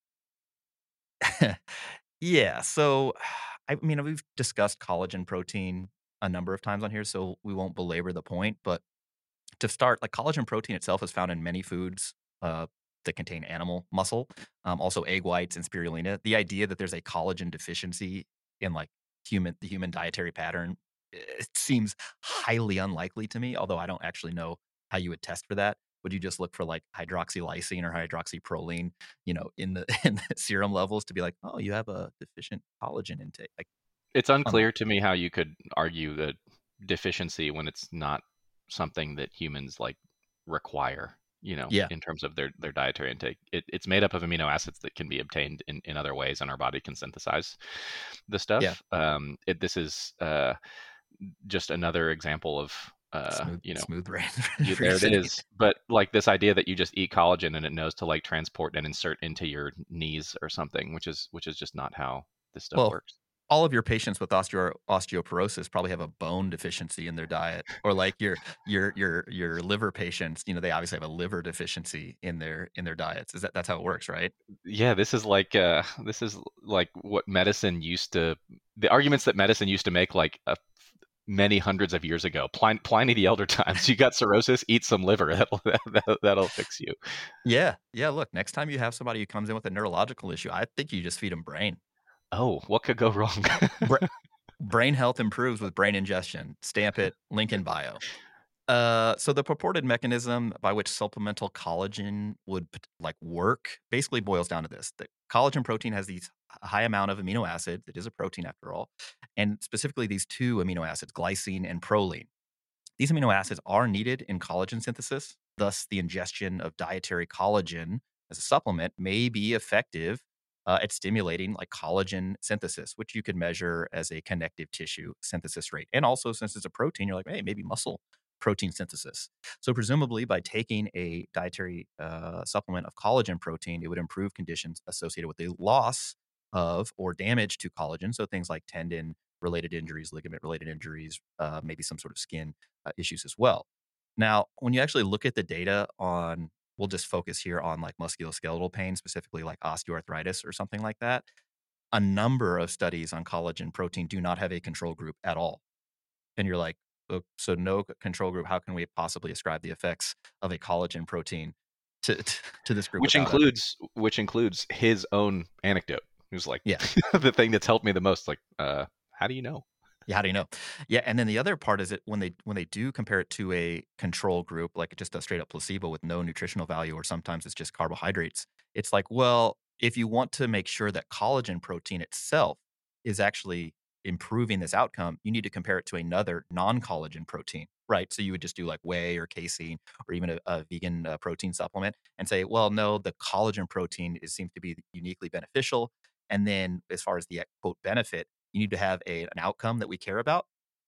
fine. Yeah. So, I mean, we've discussed collagen protein a number of times on here, so we won't belabor the point. But to start, like collagen protein itself is found in many foods uh, that contain animal muscle, um, also egg whites and spirulina. The idea that there's a collagen deficiency in like human the human dietary pattern, it seems highly unlikely to me. Although I don't actually know how you would test for that. Would you just look for like hydroxylysine or hydroxyproline, you know, in the in the serum levels to be like, oh, you have a deficient collagen intake? Like,
It's
unlikely.
unclear to me how you could argue the deficiency when it's not something that humans like require, you know,
Yeah,
in terms of their their dietary intake. It, it's made up of amino acids that can be obtained in, in other ways, and our body can synthesize the
yeah.
stuff. Um, it, this is uh, just another example of, uh,
Smooth,
you know,
smooth brain
you, there it
reasoning.
is. But like this idea that you just eat collagen and it knows to like transport and insert into your knees or something, which is which is just not how this stuff
Well,
works.
all of your patients with osteo osteoporosis probably have a bone deficiency in their diet, or like your your your your liver patients, you know, they obviously have a liver deficiency in their in their diets. Is that that's how it works, right?
Yeah, this is like uh this is like what medicine used to the arguments that medicine used to make like uh, many hundreds of years ago. Pliny, Pliny the Elder times. You got cirrhosis, eat some liver. That'll that'll, that'll fix you.
Yeah, yeah. Look, next time you have somebody who comes in with a neurological issue, I think you just feed them brain.
Oh, what could go wrong?
Bra- Brain health improves with brain ingestion. Stamp it. Link in bio. Uh, so the purported mechanism by which supplemental collagen would pot- like work basically boils down to this: that collagen protein has these h- high amount of amino acids. It is a protein after all, and specifically these two amino acids, glycine and proline. These amino acids are needed in collagen synthesis. Thus, the ingestion of dietary collagen as a supplement may be effective uh, at stimulating like collagen synthesis, which you could measure as a connective tissue synthesis rate. And also, since it's a protein, you're like, hey, maybe muscle protein synthesis. So, presumably, by taking a dietary uh, supplement of collagen protein, it would improve conditions associated with the loss of or damage to collagen. So, things like tendon related injuries, ligament related injuries, uh, maybe some sort of skin uh, issues as well. Now, when you actually look at the data on, we'll just focus here on like musculoskeletal pain, specifically like osteoarthritis or something like that. A number of studies on collagen protein do not have a control group at all. And you're like, "Oh, so no c- control group. How can we possibly ascribe the effects of a collagen protein to, to, to this group
which
without a,
includes which includes his own anecdote. He was like
yeah.
the thing that's helped me the most. Like, uh, how do you know?
Yeah, how do you know? Yeah, and then the other part is that when they when they do compare it to a control group, like just a straight up placebo with no nutritional value, or sometimes it's just carbohydrates, it's like, well, if you want to make sure that collagen protein itself is actually improving this outcome, you need to compare it to another non-collagen protein, right? So you would just do like whey or casein or even a, a vegan uh, protein supplement and say, well, no, the collagen protein is seems to be uniquely beneficial. And then as far as the quote benefit, you need to have a an outcome that we care about.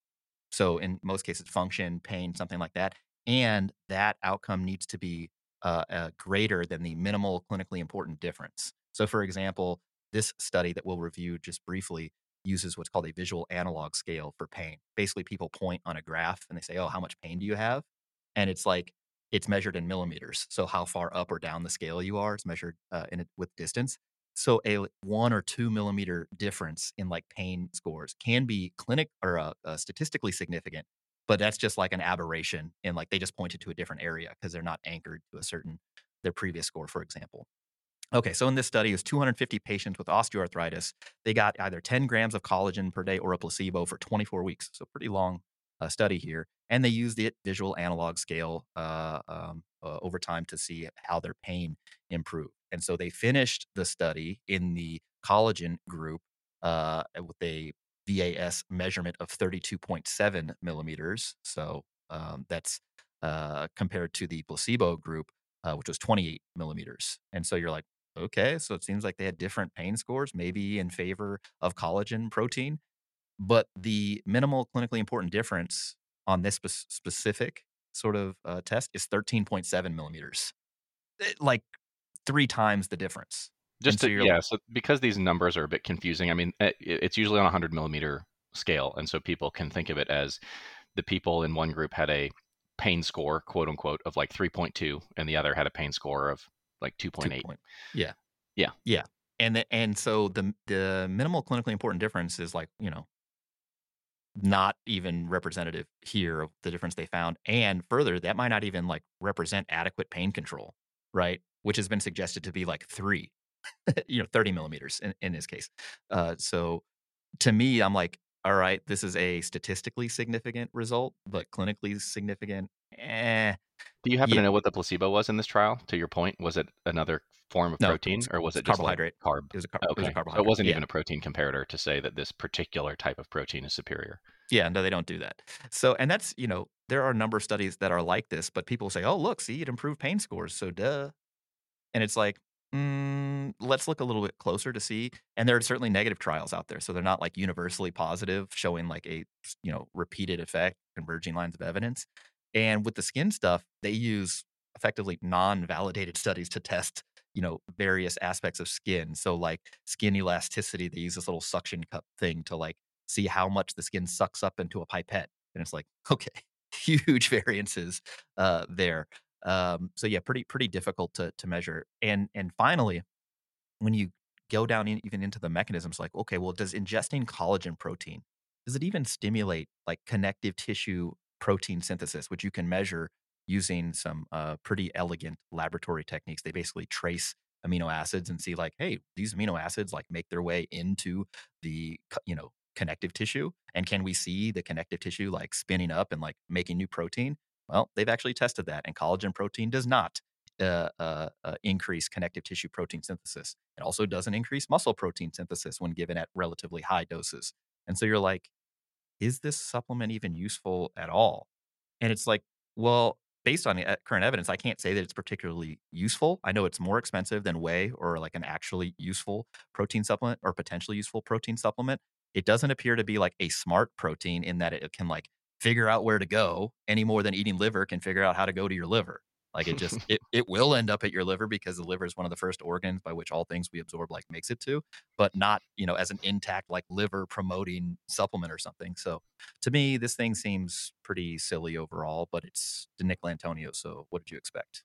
So in most cases, function, pain, something like that, and that outcome needs to be uh, uh, greater than the minimal clinically important difference. So, for example, this study that we'll review just briefly uses what's called a visual analog scale for pain. Basically, people point on a graph and they say, "Oh, how much pain do you have?" And it's like it's measured in millimeters. So, how far up or down the scale you are is measured uh, in it with distance. So a like, one or two millimeter difference in like pain scores can be clinic or uh, uh, statistically significant, but that's just like an aberration in like they just pointed to a different area because they're not anchored to a certain their previous score, for example. Okay, so in this study, it was two hundred fifty patients with osteoarthritis. They got either ten grams of collagen per day or a placebo for twenty-four weeks. So pretty long uh, study here. And they used the visual analog scale uh, um, uh, over time to see how their pain improved. And so they finished the study in the collagen group uh, with a V A S measurement of thirty-two point seven millimeters. So um, that's uh, compared to the placebo group, uh, which was twenty-eight millimeters. And so you're like, okay, so it seems like they had different pain scores, maybe in favor of collagen protein. But the minimal clinically important difference on this spec- specific sort of uh, test is thirteen point seven millimeters, Eh, like three times the difference. And
Just
so
to,
you're
yeah,
like,
so because these numbers are a bit confusing, I mean, it, it's usually on a one hundred millimeter scale. And so people can think of it as the people in one group had a pain score, quote unquote, of like three point two, and the other had a pain score of like
two
two point eight.
point. Yeah,
Yeah.
yeah. And the, and so the the minimal clinically important difference is like, you know, not even representative here of the difference they found. And further, that might not even like represent adequate pain control, right? Which has been suggested to be like three, you know, thirty millimeters in, in this case. Uh, so to me, I'm like, all right, this is a statistically significant result, but clinically significant. Eh,
Do you happen
yeah,
to know what the placebo was in this trial? To your point, was it another form of
no,
protein,
it's,
or was
it's
it just a
carbohydrate.
carb?
It was a car- it was a
Okay, so it
carbohydrate.
wasn't
Yeah,
even a protein comparator to say that this particular type of protein is superior.
yeah, no, they don't do that. So, and that's you know, there are a number of studies that are like this, but people say, oh, look, see, it improved pain scores, so duh. And it's like, mm, let's look a little bit closer to see. And there are certainly negative trials out there, so they're not like universally positive, showing like a you know repeated effect, converging lines of evidence. And with the skin stuff, they use effectively non-validated studies to test you know various aspects of skin. So like skin elasticity, they use this little suction cup thing to like see how much the skin sucks up into a pipette, and it's like okay, huge variances uh, there. Um, so yeah, pretty pretty difficult to to measure. And and finally, when you go down in, even into the mechanisms, like okay, well, does ingesting collagen protein does it even stimulate like connective tissue protein synthesis, which you can measure using some uh, pretty elegant laboratory techniques? They basically trace amino acids and see like, hey, these amino acids like make their way into the co- you know connective tissue, and can we see the connective tissue like spinning up and like making new protein? Well, they've actually tested that, and collagen protein does not uh, uh, uh, increase connective tissue protein synthesis. It also doesn't increase muscle protein synthesis when given at relatively high doses. And so you're like, is this supplement even useful at all? And it's like, well, based on the uh, current evidence, I can't say that it's particularly useful. I know it's more expensive than whey or like an actually useful protein supplement or potentially useful protein supplement. It doesn't appear to be like a smart protein in that it can like figure out where to go any more than eating liver can figure out how to go to your liver. Like it just it it will end up at your liver because the liver is one of the first organs by which all things we absorb like makes it to, but not, you know, as an intact like liver promoting supplement or something. So to me, this thing seems pretty silly overall, but it's Nick Lantonio. So what did you expect?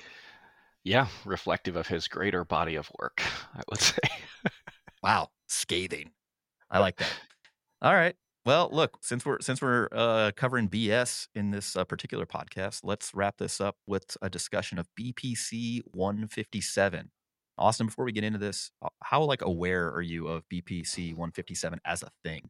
Yeah, reflective of his greater body of work, I would say.
Wow, scathing. I like that. All right. Well, look, since we're since we're uh, covering B S in this uh, particular podcast, let's wrap this up with a discussion of B P C one fifty-seven. Austin, before we get into this, uh, how like aware are you of B P C one fifty-seven as a thing?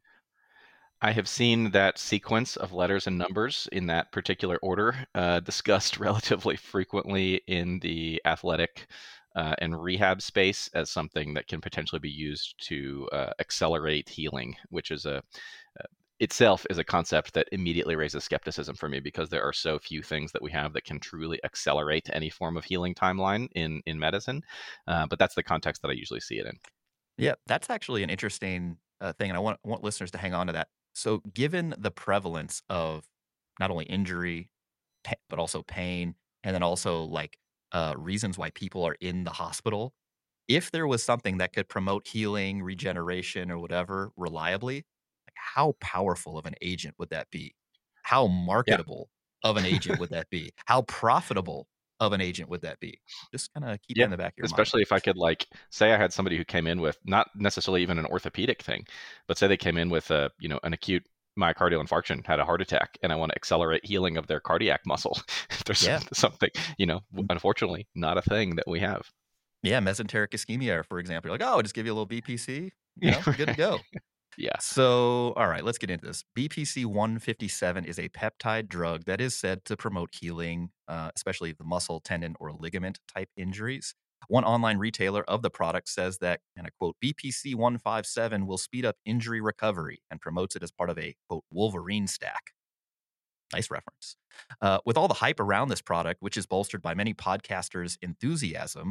I have seen that sequence of letters and numbers in that particular order uh, discussed relatively frequently in the athletic uh, and rehab space as something that can potentially be used to uh, accelerate healing, which is a uh, itself is a concept that immediately raises skepticism for me because there are so few things that we have that can truly accelerate any form of healing timeline in in medicine. Uh, but that's the context that I usually see it in.
Yeah, that's actually an interesting uh, thing, and I want want listeners to hang on to that. So, given the prevalence of not only injury pa- but also pain, and then also like uh, reasons why people are in the hospital, if there was something that could promote healing, regeneration, or whatever reliably, like how powerful of an agent would that be? How
Yeah.
marketable of an agent would that be? How profitable of an agent would that be? Just kind of keep that
Yeah,
in the back of your mind.
especially if I could like say I had somebody who came in with not necessarily even an orthopedic thing, but say they came in with a, you know, an acute myocardial infarction, had a heart attack, and I want to accelerate healing of their cardiac muscle. If there's
Yeah.
something, you know, unfortunately not a thing that we have.
Yeah, mesenteric ischemia, for example. You're like, oh, just give you a little B P C, you
Yeah,
know, good to go.
yeah.
So, all right, let's get into this. B P C one fifty-seven is a peptide drug that is said to promote healing, uh, especially the muscle, tendon, or ligament type injuries. One online retailer of the product says that, and I quote, B P C one fifty-seven will speed up injury recovery and promotes it as part of a, quote, Wolverine stack. Nice reference. Uh, with all the hype around this product, which is bolstered by many podcasters' enthusiasm,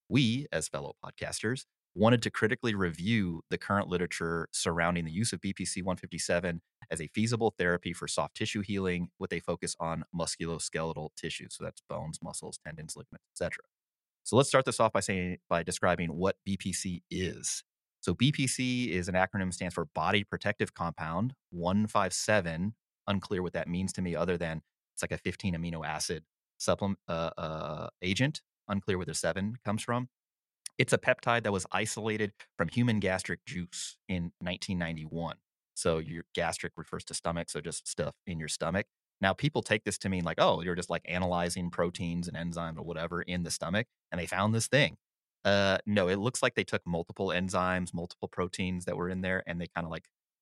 We, as fellow podcasters, wanted to critically review the current literature surrounding the use of B P C one fifty-seven as a feasible therapy for soft tissue healing with a focus on musculoskeletal tissue. So that's bones, muscles, tendons, ligaments, et cetera. So let's start this off by saying by describing what B P C is. So B P C is an acronym, stands for Body Protective Compound one fifty-seven. Unclear what that means to me, other than it's like a fifteen amino acid supplement uh, uh, agent. Unclear where the seven comes from. It's a peptide that was isolated from human gastric juice in nineteen ninety-one. So your gastric refers to stomach, so just stuff in your stomach. Now, people take this to mean like, oh, you're just like analyzing proteins and enzymes or whatever in the stomach, and they found this thing. Uh, no, it looks like they took multiple enzymes, multiple proteins that were in there, and they kind of like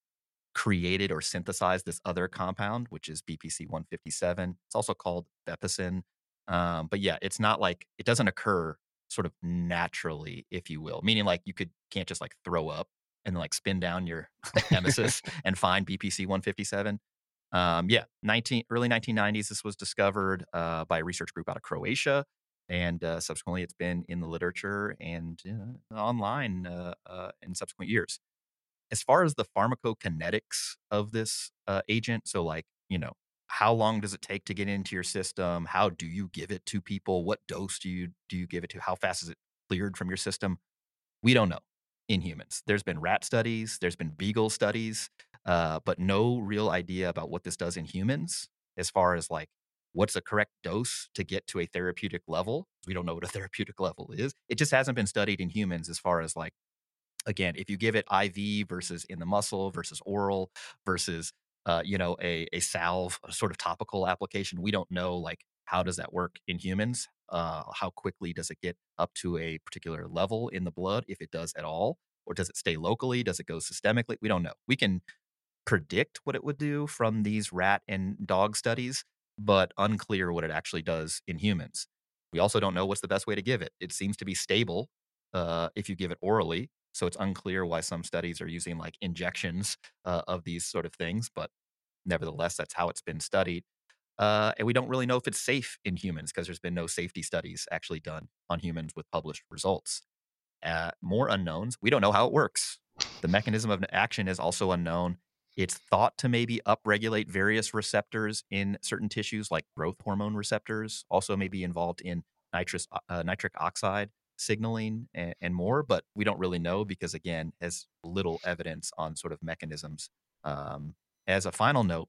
created or synthesized this other compound, which is B P C one fifty-seven. It's also called Bepicin. Um, but yeah, it's not like it doesn't occur sort of naturally, if you will, meaning like you could can't just like throw up and like spin down your emesis and find B P C one fifty-seven. Um, yeah, nineteen early nineteen nineties, this was discovered uh, by a research group out of Croatia, and uh, subsequently it's been in the literature and uh, online uh, uh, in subsequent years. As far as the pharmacokinetics of this uh, agent, so like, you know, how long does it take to get into your system? How do you give it to people? What dose do you do you give it to? How fast is it cleared from your system? We don't know in humans. There's been rat studies, there's been beagle studies, uh, but no real idea about what this does in humans as far as like what's the correct dose to get to a therapeutic level. We don't know what a therapeutic level is. It just hasn't been studied in humans as far as like, again, if you give it I V versus in the muscle versus oral versus uh, you know, a a salve, a sort of topical application, we don't know like how does that work in humans? Uh, how quickly does it get up to a particular level in the blood, if it does at all, or does it stay locally? Does it go systemically? We don't know. We can predict what it would do from these rat and dog studies, but unclear what it actually does in humans. We also don't know what's the best way to give it. It seems to be stable uh, if you give it orally. So it's unclear why some studies are using like injections uh, of these sort of things, but nevertheless, that's how it's been studied. Uh, and we don't really know if it's safe in humans because there's been no safety studies actually done on humans with published results. Uh, more unknowns. We don't know how it works. The mechanism of action is also unknown. It's thought to maybe upregulate various receptors in certain tissues, like growth hormone receptors, also may be involved in nitrous, uh, nitric oxide signaling and, and more, but we don't really know because, again, has little evidence on sort of mechanisms. Um, as a final note,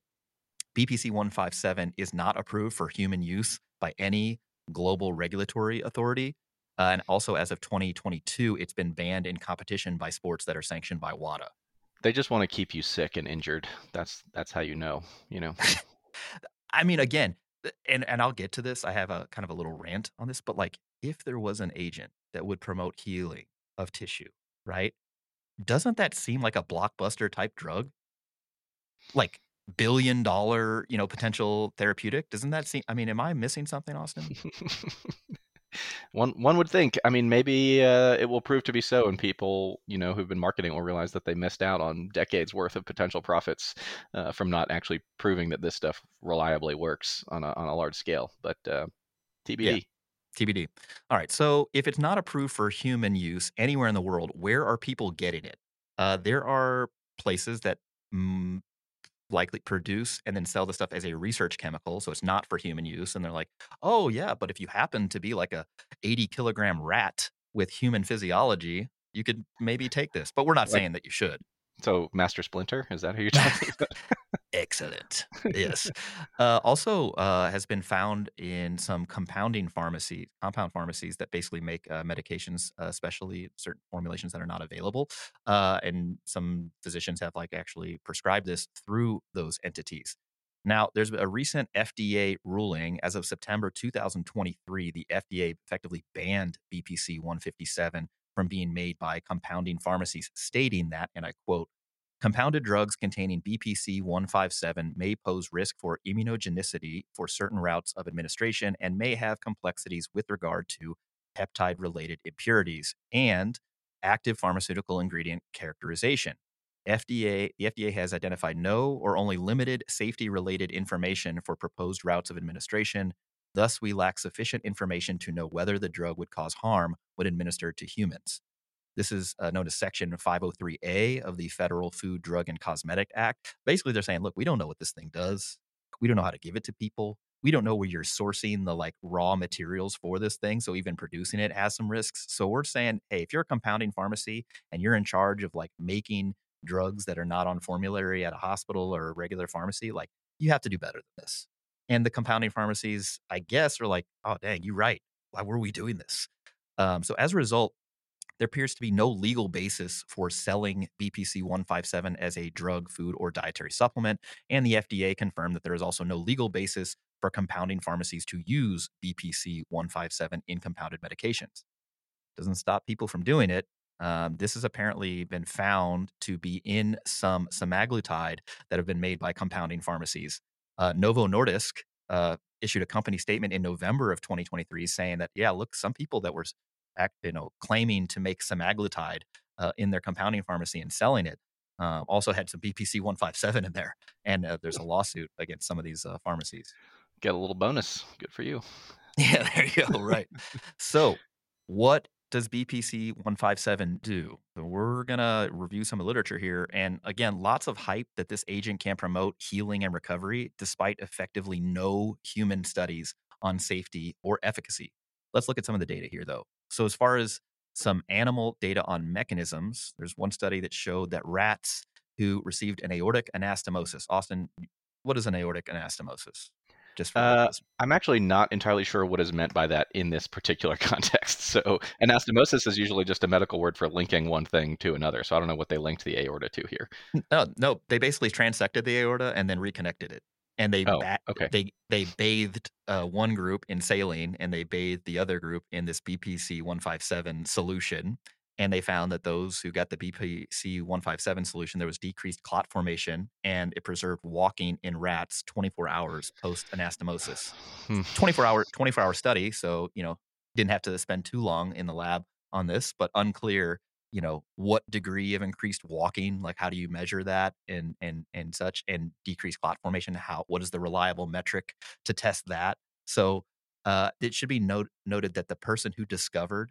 B P C one fifty-seven is not approved for human use by any global regulatory authority. Uh, and also, as of twenty twenty-two, it's been banned in competition by sports that are sanctioned by WADA.
They just want to keep you sick and injured. That's that's how you know, you know.
I mean, again, and and I'll get to this. I have a kind of a little rant on this, but like, if there was an agent that would promote healing of tissue, right? Doesn't that seem like a blockbuster type drug? Like billion dollar, you know, potential therapeutic? Doesn't that seem? I mean, am I missing something, Austin?
One one would think. I mean, maybe uh, it will prove to be so, and people, you know, who've been marketing will realize that they missed out on decades worth of potential profits uh, from not actually proving that this stuff reliably works on a on a large scale. But uh, T B D.
Yeah. T B D. All right. So if it's not approved for human use anywhere in the world, where are people getting it? Uh, there are places that mm, likely produce and then sell the stuff as a research chemical, so it's not for human use. And they're like, oh yeah, but if you happen to be like a eighty kilogram rat with human physiology, you could maybe take this. But we're not
Like,
saying that you should.
so Master Splinter, is that who you're talking about?
Excellent. Yes. Uh, also, uh, has been found in some compounding pharmacies, compound pharmacies that basically make uh, medications, uh, especially certain formulations that are not available. Uh, and some physicians have like actually prescribed this through those entities. Now, there's a recent F D A ruling as of September two thousand twenty-three. The F D A effectively banned B P C one fifty-seven from being made by compounding pharmacies, stating that, and I quote, compounded drugs containing B P C one fifty-seven may pose risk for immunogenicity for certain routes of administration and may have complexities with regard to peptide related impurities and active pharmaceutical ingredient characterization. F D A, the F D A has identified no or only limited safety related information for proposed routes of administration. Thus, we lack sufficient information to know whether the drug would cause harm when administered to humans. This is uh, known as Section five oh three A of the Federal Food, Drug, and Cosmetic Act. Basically, they're saying, look, we don't know what this thing does. We don't know how to give it to people. We don't know where you're sourcing the like raw materials for this thing. So even producing it has some risks. So we're saying, hey, if you're a compounding pharmacy and you're in charge of like making drugs that are not on formulary at a hospital or a regular pharmacy, like you have to do better than this. And the compounding pharmacies, I guess, are like, oh, dang, you're right. Why were we doing this? Um, so as a result, there appears to be no legal basis for selling B P C one fifty-seven as a drug, food, or dietary supplement. And the F D A confirmed that there is also no legal basis for compounding pharmacies to use B P C one fifty-seven in compounded medications. Doesn't stop people from doing it. Um, this has apparently been found to be in some semaglutide that have been made by compounding pharmacies. Uh, Novo Nordisk uh, issued a company statement in November of twenty twenty-three saying that, yeah, look, some people that were act, you know, claiming to make semaglutide uh, in their compounding pharmacy and selling it uh, also had some B P C one fifty-seven in there. And uh, there's a lawsuit against some of these uh, pharmacies.
Get a little bonus. Good for you.
Yeah, there you go. Right. So what does B P C one fifty-seven do? So we're going to review some of the literature here. And again, lots of hype that this agent can promote healing and recovery despite effectively no human studies on safety or efficacy. Let's look at some of the data here, though. So as far as some animal data on mechanisms, there's one study that showed that rats who received an aortic anastomosis. Austin, what is an aortic anastomosis? Just for
Uh,
this.
I'm actually not entirely sure what is meant by that in this particular context. So anastomosis is usually just a medical word for linking one thing to another. So I don't know what they linked the aorta to here.
No, no, they basically transected the aorta and then reconnected it. And they
Oh,
ba-
okay.
they they bathed uh, one group in saline and they bathed the other group in this B P C one fifty-seven solution. And they found that those who got the B P C one fifty-seven solution, there was decreased clot formation and it preserved walking in rats twenty-four hours post anastomosis.
Hmm.
twenty-four hour twenty-four hour study, so you know didn't have to spend too long in the lab on this, but unclear you know what degree of increased walking, like how do you measure that and and and such, and decreased clot formation, how what is the reliable metric to test that. So uh, it should be note, noted that the person who discovered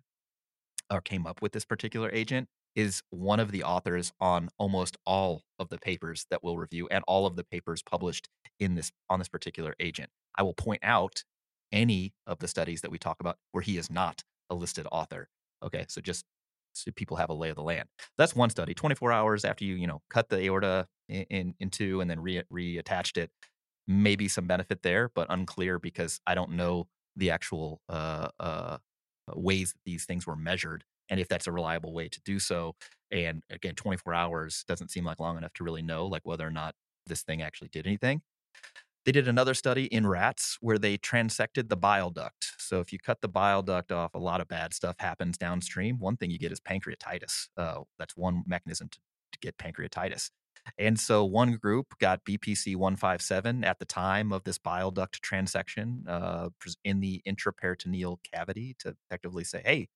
or came up with this particular agent is one of the authors on almost all of the papers that we'll review and all of the papers published in this on this particular agent. I will point out any of the studies that we talk about where he is not a listed author. Okay, so just so people have a lay of the land. That's one study. twenty-four hours after you, you know, cut the aorta in, in, in two and then re, reattached it. Maybe some benefit there, but unclear because I don't know the actual uh, uh, ways that these things were measured and if that's a reliable way to do so. And again, twenty-four hours doesn't seem like long enough to really know like whether or not this thing actually did anything. They did another study in rats where they transected the bile duct. So if you cut the bile duct off, a lot of bad stuff happens downstream. One thing you get is pancreatitis. Uh, that's one mechanism to, to get pancreatitis. And so one group got B P C one fifty-seven at the time of this bile duct transection uh, in the intraperitoneal cavity to effectively say, hey,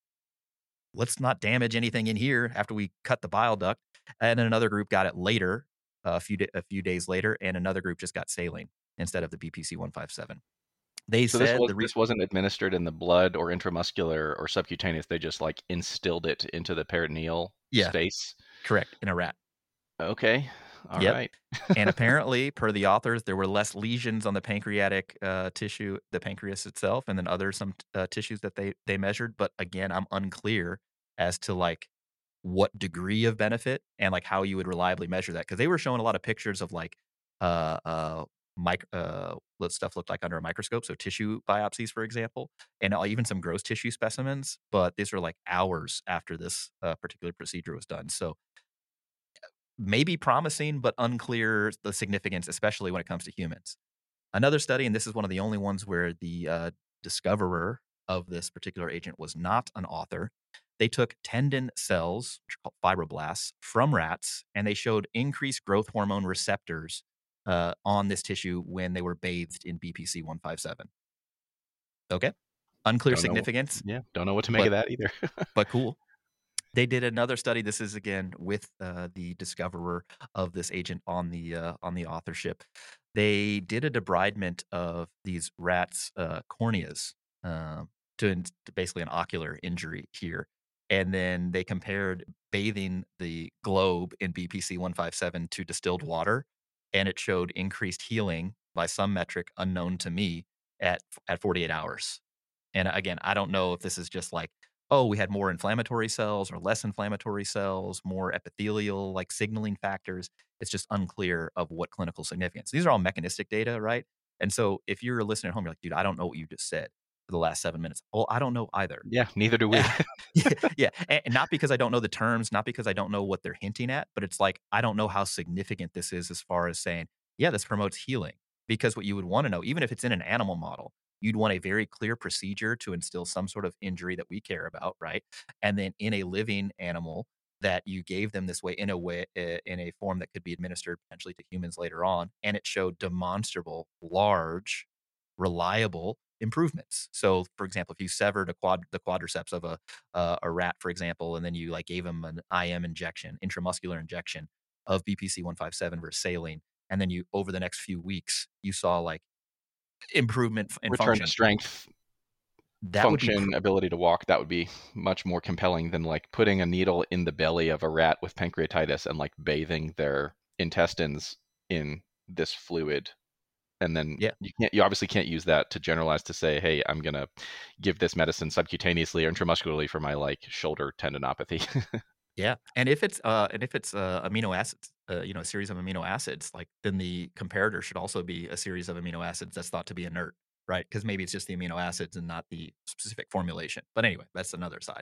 let's not damage anything in here after we cut the bile duct. And then another group got it later, uh, a few da- a few days later, and another group just got saline instead of the B P C one fifty-seven. They
So this
said
was
the re-
this wasn't administered in the blood or intramuscular or subcutaneous. They just like instilled it into the peritoneal
yeah,
space.
correct, in a rat.
Okay. All
Yep.
right.
And apparently, per the authors, there were less lesions on the pancreatic uh, tissue, the pancreas itself, and then other some uh, tissues that they they measured. But again, I'm unclear as to like what degree of benefit and like how you would reliably measure that because they were showing a lot of pictures of like uh uh mic uh what stuff looked like under a microscope, so tissue biopsies, for example, and uh, even some gross tissue specimens. But these are like hours after this uh, particular procedure was done. So maybe promising, but unclear the significance, especially when it comes to humans. Another study, and this is one of the only ones where the uh, discoverer of this particular agent was not an author. They took tendon cells, which are called fibroblasts, from rats, and they showed increased growth hormone receptors uh, on this tissue when they were bathed in B P C one fifty-seven. Okay, unclear
Don't know.
significance,
Yeah. Don't know what to make
but
of that either.
but cool. They did another study. This is again with uh, the discoverer of this agent on the uh, on the authorship. they did a debridement of these rats' uh, corneas um, to, in- to basically an ocular injury here. And then they compared bathing the globe in B P C one fifty-seven to distilled water, and it showed increased healing by some metric unknown to me at at forty-eight hours. And again, I don't know if this is just like, oh, we had more inflammatory cells or less inflammatory cells, more epithelial like signaling factors. It's just unclear of what clinical significance. These are all mechanistic data, right? And so if you're listening at home, you're like, dude, I don't know what you just said for the last seven minutes. Well, I don't know either.
Yeah, neither do we.
yeah, yeah. And and not because I don't know the terms, not because I don't know what they're hinting at, but it's like I don't know how significant this is as far as saying, yeah, this promotes healing. Because what you would want to know, even if it's in an animal model, you'd want a very clear procedure to instill some sort of injury that we care about, right? And then in a living animal, that you gave them this way in a way uh, in a form that could be administered potentially to humans later on, and it showed demonstrable, large, reliable improvements. So, for example, if you severed a quad the quadriceps of a uh, a rat, for example, and then you like gave them an I M injection, intramuscular injection of B P C one fifty-seven versus saline, and then you over the next few weeks you saw like improvement in
Return to
function.
strength,
That would be
function,
pr-
ability to walk. That would be much more compelling than like putting a needle in the belly of a rat with pancreatitis and like bathing their intestines in this fluid. And then
yeah.
you can't, you obviously can't use that to generalize to say, hey, I'm going to give this medicine subcutaneously or intramuscularly for my like shoulder tendinopathy.
Yeah, and if it's uh, and if it's uh, amino acids, uh, you know, a series of amino acids, like then the comparator should also be a series of amino acids that's thought to be inert, right? Because maybe it's just the amino acids and not the specific formulation. But anyway, that's another side.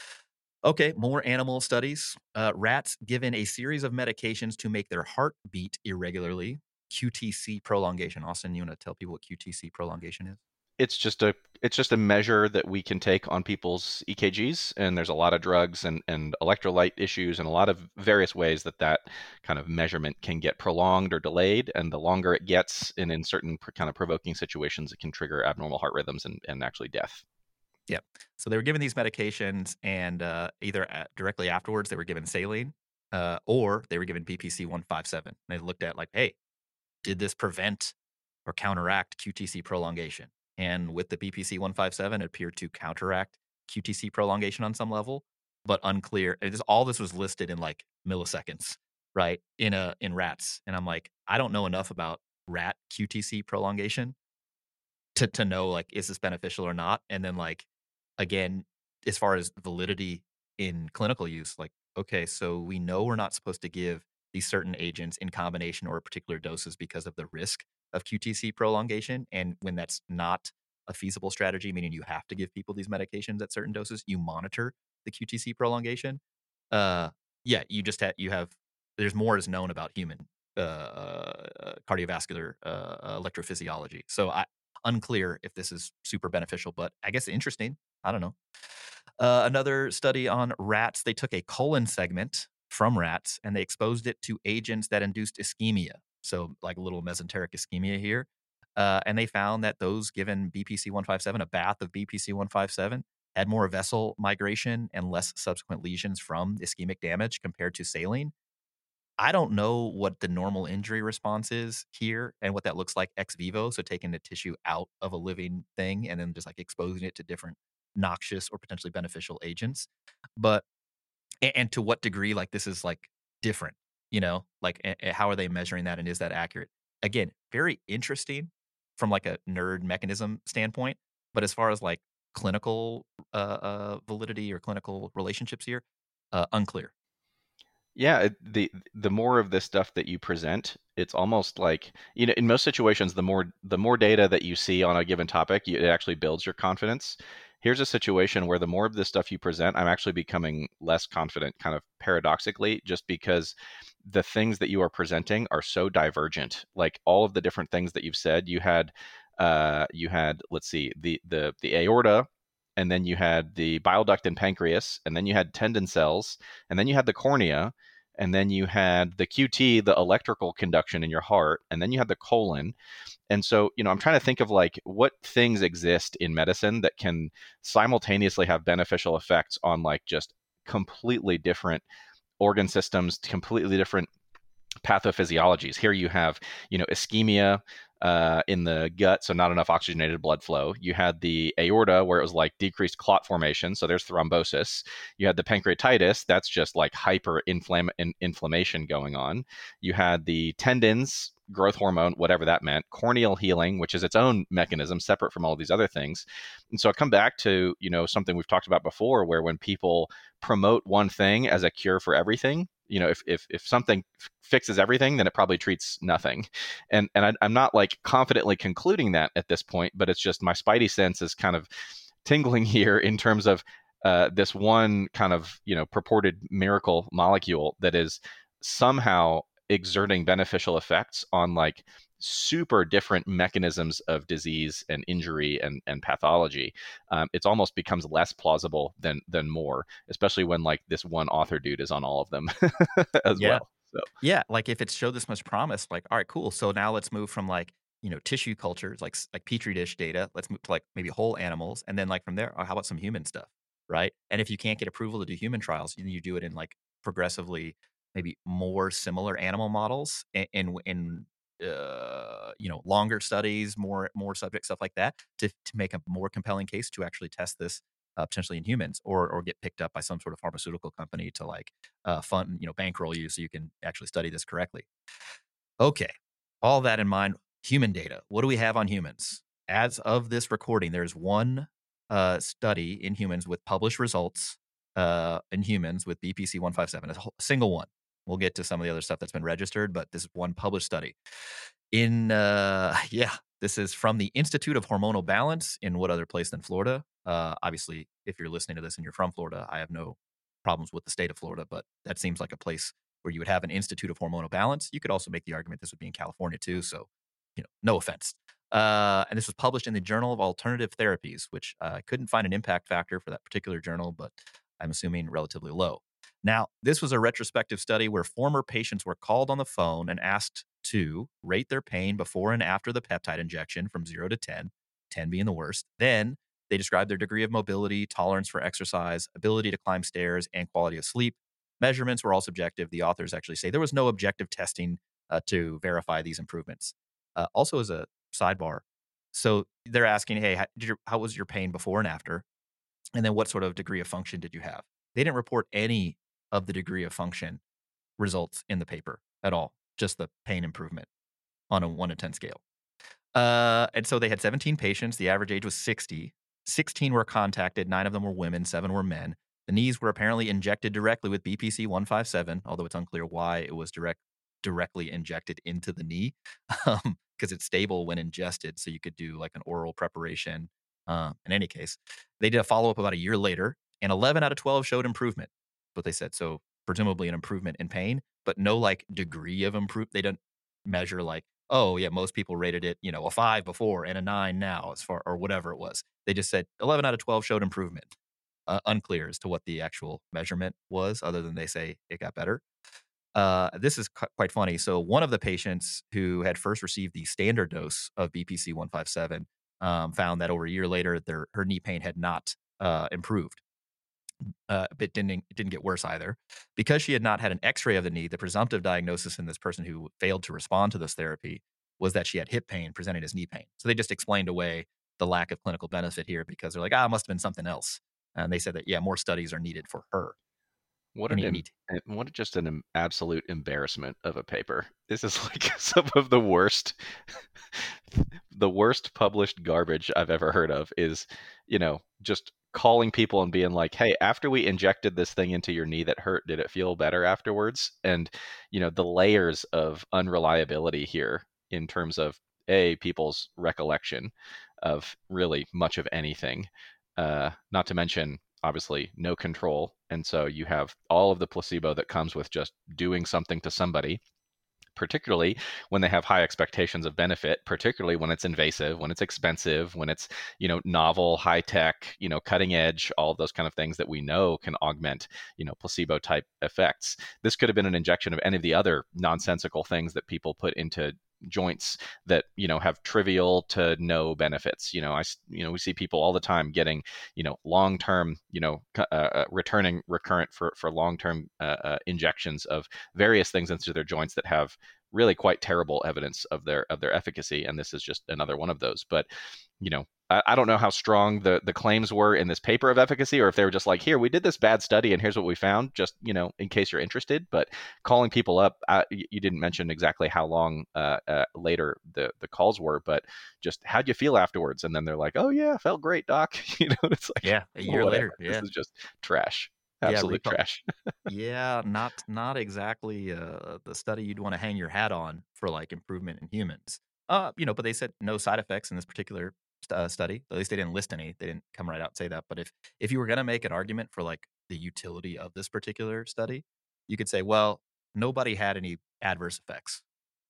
Okay, more animal studies. Uh, rats given a series of medications to make their heart beat irregularly. Q T C prolongation. Austin, you want to tell people what Q T C prolongation is?
it's just a it's just a measure that we can take on people's E K Gs, and there's a lot of drugs and, and electrolyte issues and a lot of various ways that that kind of measurement can get prolonged or delayed, and the longer it gets, and in certain pr- kind of provoking situations, it can trigger abnormal heart rhythms and, and actually death.
Yeah. So they were given these medications, and uh, either at, directly afterwards they were given saline, uh, or they were given B P C one fifty-seven. They looked at like, hey, did this prevent or counteract Q T C prolongation? And with the B P C one fifty-seven, it appeared to counteract Q T C prolongation on some level, but unclear. It is, all this was listed in like milliseconds, right? In a in rats, and I'm like, I don't know enough about rat Q T C prolongation to to know like is this beneficial or not. And then like again, as far as validity in clinical use, like okay, so we know we're not supposed to give these certain agents in combination or particular doses because of the risk of Q T C prolongation. And when that's not a feasible strategy, meaning you have to give people these medications at certain doses, you monitor the Q T C prolongation. Uh, yeah, you just have you have there's more is known about human uh, uh, cardiovascular uh, electrophysiology. So I unclear if this is super beneficial, but I guess interesting. I don't know. Uh, another study on rats, they took a colon segment from rats and they exposed it to agents that induced ischemia. So, like a little mesenteric ischemia here. Uh, and they found that those given B P C one fifty-seven, a bath of B P C one fifty-seven, had more vessel migration and less subsequent lesions from ischemic damage compared to saline. I don't know what the normal injury response is here and what that looks like ex vivo. So taking the tissue out of a living thing and then just like exposing it to different noxious or potentially beneficial agents. But and, and to what degree like this is like different, you know, like a, a- how are they measuring that and is that accurate? Again, very interesting from like a nerd mechanism standpoint. But as far as like clinical uh, uh, validity or clinical relationships here, uh, unclear.
Yeah, it, the the more of this stuff that you present, it's almost like, you know, in most situations, the more the more data that you see on a given topic, you, it actually builds your confidence. Here's a situation where the more of this stuff you present, I'm actually becoming less confident, kind of paradoxically, just because the things that you are presenting are so divergent. Like all of the different things that you've said, you had, uh, you had, let's see, the the the aorta, and then you had the bile duct and pancreas, and then you had tendon cells, and then you had the cornea, and then you had the Q T, the electrical conduction in your heart, and then you had the colon. And so, you know, I'm trying to think of like what things exist in medicine that can simultaneously have beneficial effects on like just completely different organ systems, completely different pathophysiologies. Here you have, you know, ischemia uh, in the gut, so not enough oxygenated blood flow. You had the aorta, where it was like decreased clot formation, so there's thrombosis. You had the pancreatitis, that's just like hyper inflammation going on. You had the tendons, growth hormone, whatever that meant, corneal healing, which is its own mechanism separate from all these other things. And so I come back to, you know, something we've talked about before, where when people promote one thing as a cure for everything, you know, if if if something f- fixes everything, then it probably treats nothing. And and I, I'm not like confidently concluding that at this point, but it's just my spidey sense is kind of tingling here in terms of uh, this one kind of, you know, purported miracle molecule that is somehow exerting beneficial effects on like super different mechanisms of disease and injury and, and pathology. Um, it's almost becomes less plausible than than more, especially when like this one author dude is on all of them as
Yeah.
well. So
Yeah, like if it showed this much promise, like, all right, cool. So now let's move from like, you know, tissue cultures, like s- like petri dish data. Let's move to like maybe whole animals, and then like from there, oh, how about some human stuff, right? And if you can't get approval to do human trials, then you do it in like progressively maybe more similar animal models in in, in uh, you know, longer studies, more more subject stuff like that to to make a more compelling case to actually test this uh, potentially in humans, or or get picked up by some sort of pharmaceutical company to like uh, fund, you know, bankroll you so you can actually study this correctly. Okay, all that in mind, human data. What do we have on humans? As of this recording, there's one uh, study in humans with published results uh, in humans with B P C one fifty-seven, a whole- single one. We'll get to some of the other stuff that's been registered, but this is one published study. In, uh, yeah, this is from the Institute of Hormonal Balance in what other place than Florida? Uh, obviously, if you're listening to this and you're from Florida, I have no problems with the state of Florida, but that seems like a place where you would have an Institute of Hormonal Balance. You could also make the argument this would be in California too. So, you know, no offense. Uh, and this was published in the Journal of Alternative Therapies, which uh, I couldn't find an impact factor for that particular journal, but I'm assuming relatively low. Now, this was a retrospective study where former patients were called on the phone and asked to rate their pain before and after the peptide injection from zero to ten, ten being the worst. Then they described their degree of mobility, tolerance for exercise, ability to climb stairs, and quality of sleep. Measurements were all subjective. The authors actually say there was no objective testing uh, to verify these improvements. Uh, also, as a sidebar, so they're asking, hey, how, did your, how was your pain before and after? And then what sort of degree of function did you have? They didn't report any of the degree of function results in the paper at all, just the pain improvement on a one to ten scale. Uh, and so they had seventeen patients. The average age was sixty. sixteen were contacted. Nine of them were women. Seven were men. The knees were apparently injected directly with B P C one fifty-seven, although it's unclear why it was direct directly injected into the knee, um, because it's stable when ingested. So you could do like an oral preparation. Uh, in any case, they did a follow up about a year later, and eleven out of twelve showed improvement. What they said. So presumably an improvement in pain, but no like degree of improvement. They don't measure like, oh yeah, most people rated it, you know, a five before and a nine now, as far or whatever it was. They just said eleven out of twelve showed improvement. Uh, unclear as to what the actual measurement was, other than they say it got better. Uh, this is cu- quite funny. So one of the patients who had first received the standard dose of B P C one fifty-seven um, found that over a year later, their her knee pain had not uh, improved. Uh, but it didn't it didn't get worse either. Because she had not had an X-ray of the knee, the presumptive diagnosis in this person who failed to respond to this therapy was that she had hip pain presenting as knee pain. So they just explained away the lack of clinical benefit here because they're like, ah, it must have been something else. And they said that yeah, more studies are needed for her.
what an
Any,
em-
any
eh, what just an em- absolute embarrassment of a paper. This is like some of the worst the worst published garbage I've ever heard of is, you know, just calling people and being like, "Hey, after we injected this thing into your knee that hurt, did it feel better afterwards?" And, you know, the layers of unreliability here in terms of a people's recollection of really much of anything. Uh, not to mention obviously no control. And so you have all of the placebo that comes with just doing something to somebody, particularly when they have high expectations of benefit, particularly when it's invasive, when it's expensive, when it's, you know, novel, high tech, you know, cutting edge, all of those kind of things that we know can augment, you know, placebo type effects. This could have been an injection of any of the other nonsensical things that people put into joints that, you know, have trivial to no benefits. You know, I, you know, we see people all the time getting, you know, long-term, you know, uh, returning recurrent for, for long-term uh, uh, injections of various things into their joints that have really quite terrible evidence of their, of their efficacy. And this is just another one of those. But, you know, I, I don't know how strong the, the claims were in this paper of efficacy, or if they were just like, here, we did this bad study and here's what we found, just, you know, in case you're interested. But calling people up, uh, you didn't mention exactly how long uh, uh, later the, the calls were, but just how'd you feel afterwards? And then they're like, oh yeah, felt great, doc. You know, it's like,
yeah, a year
whatever.
later. Yeah.
This is just trash.
Yeah,
Absolute
repo-
trash.
yeah, not not exactly uh, the study you'd want to hang your hat on for like improvement in humans. Uh, you know, but they said no side effects in this particular st- uh, study. At least they didn't list any. They didn't come right out and say that. But if if you were gonna make an argument for like the utility of this particular study, you could say, well, nobody had any adverse effects.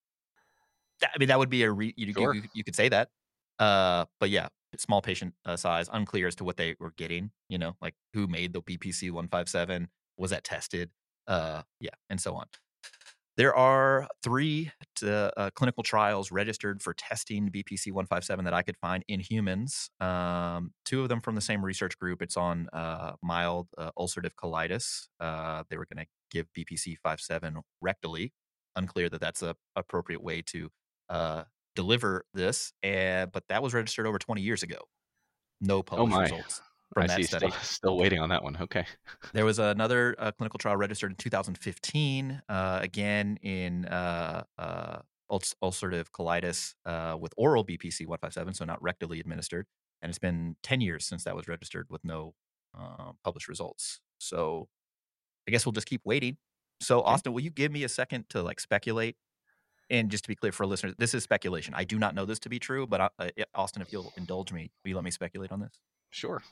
That- I mean, that would be a re- you,
Sure.
you you could say that. Uh, but yeah, small patient uh, size, unclear as to what they were getting. You know, like who made the B P C one fifty-seven, was that tested? Uh, yeah, and so on. There are three to, uh, clinical trials registered for testing B P C one fifty-seven that I could find in humans. Um, two of them from the same research group. It's on uh, mild uh, ulcerative colitis. Uh, they were going to give B P C fifty-seven rectally. Unclear that that's a appropriate way to uh, deliver this, and but that was registered over twenty years ago. No
Oh
published
my.
results from
I
that
see.
study.
Still, still waiting on that one. Okay.
There was another uh, clinical trial registered in two thousand fifteen, uh, again in uh, uh, ul- ulcerative colitis uh, with oral B P C one fifty-seven, so not rectally administered. And it's been ten years since that was registered with no uh, published results. So I guess we'll just keep waiting. So
Okay.
Austin, will you give me a second to like speculate? And just to be clear for listeners, this is speculation. I do not know this to be true, but uh, Austin, if you'll indulge me, will you let me speculate on this?
Sure.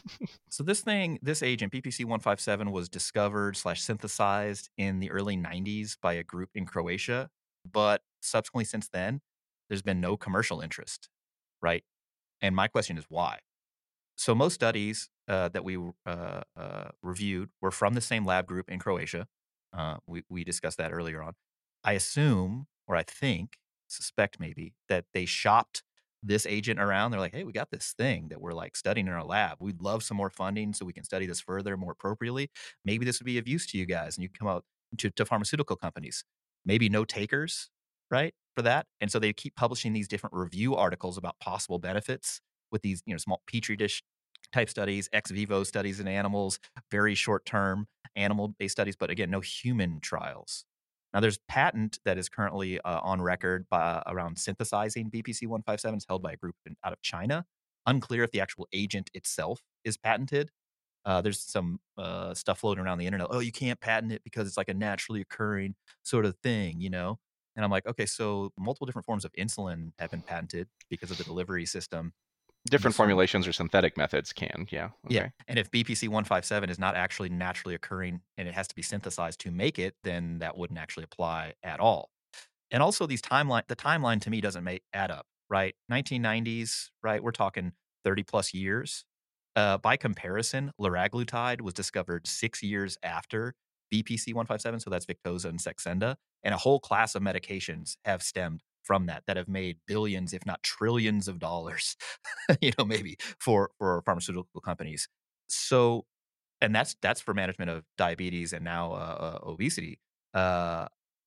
So this thing, this agent, B P C one fifty-seven, was discovered slash synthesized in the early nineties by a group in Croatia. But subsequently since then, there's been no commercial interest, right? And my question is why? So most studies uh, that we uh, uh, reviewed were from the same lab group in Croatia. Uh, we, we discussed that earlier on. I assume, or I think, suspect maybe, that they shopped this agent around. They're like, hey, we got this thing that we're like studying in our lab. We'd love some more funding so we can study this further, more appropriately. Maybe this would be of use to you guys. And you come out to, to pharmaceutical companies. Maybe no takers, right, for that. And so they keep publishing these different review articles about possible benefits with these, you know, small petri dish type studies, ex vivo studies in animals, very short term animal based studies, but again, no human trials. Now, there's patent that is currently uh, on record by, around synthesizing B P C one fifty-seven. It's held by a group in, out of China. Unclear if the actual agent itself is patented. Uh, there's some uh, stuff floating around the internet. Oh, you can't patent it because it's like a naturally occurring sort of thing, you know? And I'm like, okay, so multiple different forms of insulin have been patented because of the delivery system.
Different
So,
formulations or synthetic methods can. Yeah. Okay.
yeah. And if B P C one fifty-seven is not actually naturally occurring and it has to be synthesized to make it, then that wouldn't actually apply at all. And also these timeline, the timeline to me doesn't make add up, right? nineteen nineties, right? We're talking thirty plus years. Uh, by comparison, liraglutide was discovered six years after B P C one fifty-seven. So that's Victoza and Saxenda. And a whole class of medications have stemmed from that, that have made billions, if not trillions of dollars, you know, maybe for, for pharmaceutical companies. So, and that's, that's for management of diabetes and now uh, uh, obesity. Uh,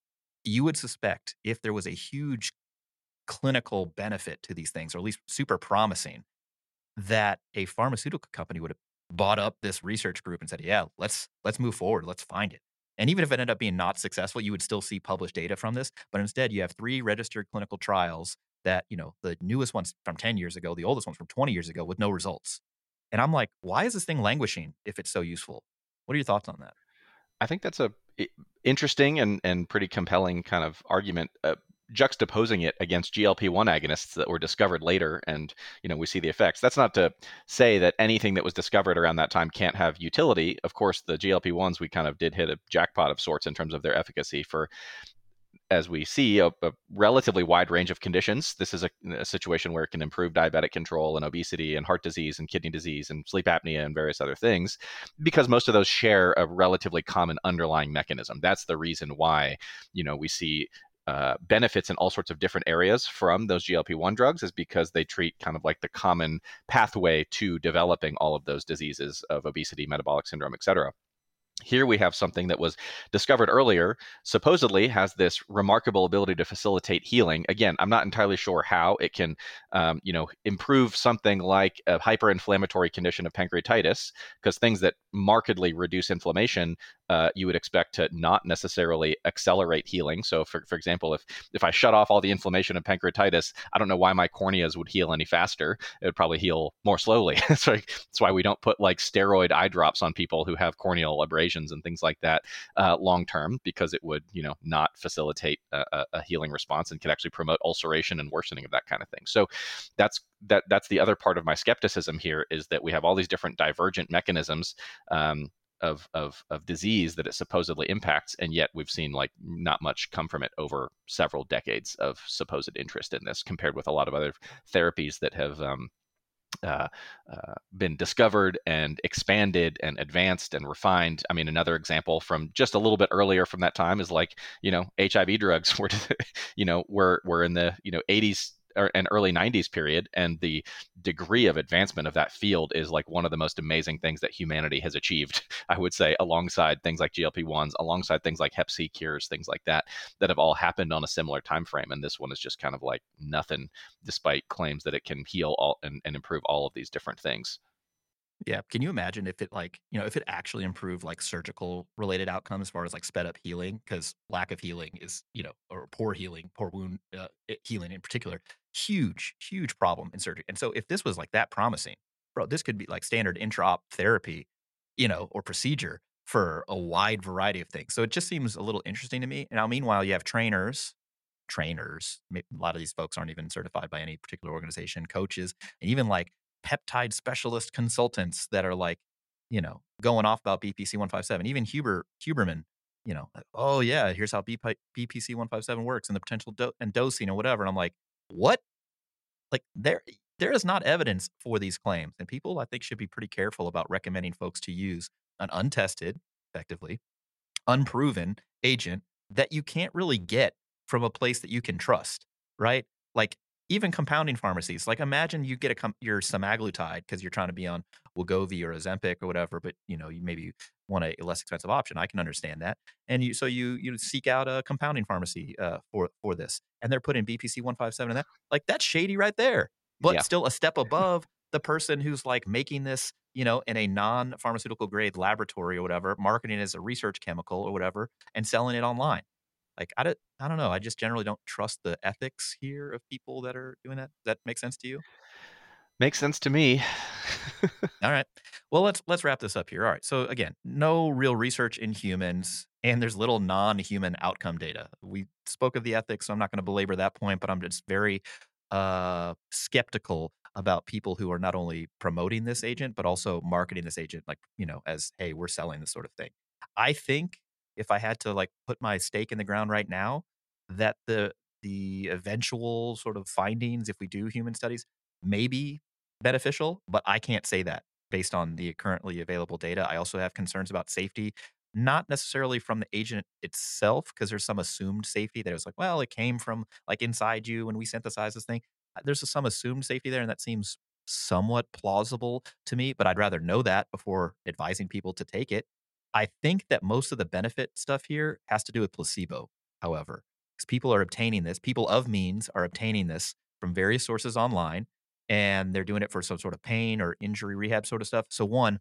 you would suspect if there was a huge clinical benefit to these things, or at least super promising, that a pharmaceutical company would have bought up this research group and said, yeah, let's let's move forward, let's find it. And even if it ended up being not successful, you would still see published data from this. But instead, you have three registered clinical trials that, you know, the newest one's from ten years ago, the oldest one's from twenty years ago with no results. And I'm like, why is this thing languishing if it's so useful? What are your thoughts on that?
I think that's a i- interesting and, and pretty compelling kind of argument, uh, juxtaposing it against G L P one agonists that were discovered later, and you know we see the effects. That's not to say that anything that was discovered around that time can't have utility. Of course, the G L P ones we kind of did hit a jackpot of sorts in terms of their efficacy for, as we see, a, a relatively wide range of conditions. This is a, a situation where it can improve diabetic control and obesity and heart disease and kidney disease and sleep apnea and various other things, because most of those share a relatively common underlying mechanism. That's the reason why, you know, we see uh, benefits in all sorts of different areas from those G L P one drugs is because they treat kind of like the common pathway to developing all of those diseases of obesity, metabolic syndrome, et cetera. Here we have something that was discovered earlier, supposedly has this remarkable ability to facilitate healing. Again, I'm not entirely sure how it can, um, you know, improve something like a hyperinflammatory condition of pancreatitis, because things that markedly reduce inflammation, uh, you would expect to not necessarily accelerate healing. So, for, for example, if if I shut off all the inflammation of pancreatitis, I don't know why my corneas would heal any faster. It would probably heal more slowly. So that's why we don't put like steroid eye drops on people who have corneal abrasions and things like that uh, long term, because it would, you know, not facilitate a, a healing response and could actually promote ulceration and worsening of that kind of thing. So that's that that's the other part of my skepticism here, is that we have all these different divergent mechanisms um, of, of of disease that it supposedly impacts, and yet we've seen like not much come from it over several decades of supposed interest in this, compared with a lot of other therapies that have um, Uh, uh, been discovered and expanded and advanced and refined. I mean, another example from just a little bit earlier from that time is like, you know, H I V drugs were, you know, were were in the, you know, eighties and early nineties period, and the degree of advancement of that field is like one of the most amazing things that humanity has achieved, I would say, alongside things like G L P ones, alongside things like hep C cures, things like that, that have all happened on a similar time frame. And this one is just kind of like nothing, despite claims that it can heal all and, and improve all of these different things.
Yeah. Can you imagine if it like, you know, if it actually improved like surgical related outcomes as far as like sped up healing? Because lack of healing is, you know, or poor healing, poor wound uh, it- healing in particular, huge, huge problem in surgery. And so if this was like that promising, bro, this could be like standard intra-op therapy, you know, or procedure for a wide variety of things. So it just seems a little interesting to me. And now, meanwhile, you have trainers, trainers, may- a lot of these folks aren't even certified by any particular organization, coaches, and even like peptide specialist consultants that are like, you know, going off about B P C one fifty-seven. Even Huber Huberman, you know, like, oh yeah, here's how B P C one fifty-seven works and the potential do- and dosing and whatever. And I'm like, what? Like there, there is not evidence for these claims, and people I think should be pretty careful about recommending folks to use an untested, effectively unproven agent that you can't really get from a place that you can trust, right? Like even compounding pharmacies. Like imagine you get a com- your semaglutide because you're trying to be on Wegovy or Ozempic or whatever, but you know you maybe want a less expensive option. I can understand that, and you so you you seek out a compounding pharmacy uh, for for this, and they're putting B P C one fifty-seven in that. Like that's shady right there, but
Yeah.
still a step above the person who's like making this, you know, in a non-pharmaceutical grade laboratory or whatever, marketing it as a research chemical or whatever, and selling it online. Like I don't, I don't know. I just generally don't trust the ethics here of people that are doing that. Does that make sense to you?
Makes sense to me.
All right. Well, let's let's wrap this up here. All right. So again, no real research in humans, and there's little non-human outcome data. We spoke of the ethics, so I'm not going to belabor that point, but I'm just very uh, skeptical about people who are not only promoting this agent but also marketing this agent, like you know, as hey, we're selling this sort of thing. I think if I had to like put my stake in the ground right now, that the the eventual sort of findings, if we do human studies, maybe beneficial, but I can't say that based on the currently available data. I also have concerns about safety, not necessarily from the agent itself, because there's some assumed safety that it was like, well, it came from like inside you when we synthesize this thing. Uh, There's some assumed safety there, and that seems somewhat plausible to me, but I'd rather know that before advising people to take it. I think that most of the benefit stuff here has to do with placebo, however, because people are obtaining this, people of means are obtaining this from various sources online, and they're doing it for some sort of pain or injury rehab sort of stuff. So one,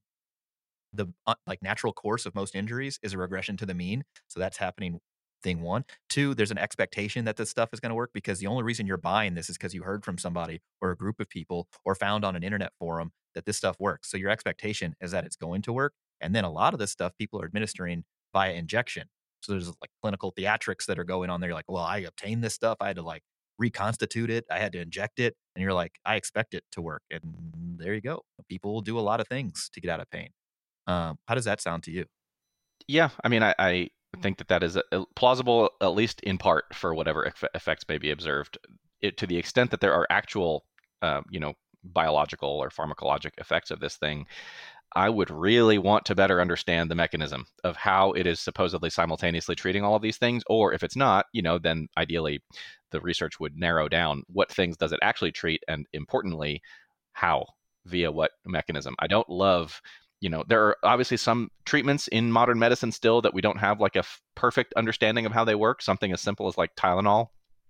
the uh, like natural course of most injuries is a regression to the mean. So that's happening. Thing one. Two, there's an expectation that this stuff is going to work because the only reason you're buying this is because you heard from somebody or a group of people or found on an internet forum that this stuff works. So your expectation is that it's going to work. And then a lot of this stuff people are administering via injection. So there's like clinical theatrics that are going on there. You're like, well, I obtained this stuff. I had to like reconstitute it. I had to inject it. And you're like, I expect it to work. And there you go. People will do a lot of things to get out of pain. Um, how does that sound to you?
Yeah, I mean, I, I think that that is uh, plausible, at least in part, for whatever eff- effects may be observed. It, to the extent that there are actual, uh, you know, biological or pharmacologic effects of this thing, I would really want to better understand the mechanism of how it is supposedly simultaneously treating all of these things. Or if it's not, you know, then ideally the research would narrow down what things does it actually treat, and importantly, how, via what mechanism. I don't love, you know, there are obviously some treatments in modern medicine still that we don't have like a f- perfect understanding of how they work. Something as simple as like Tylenol.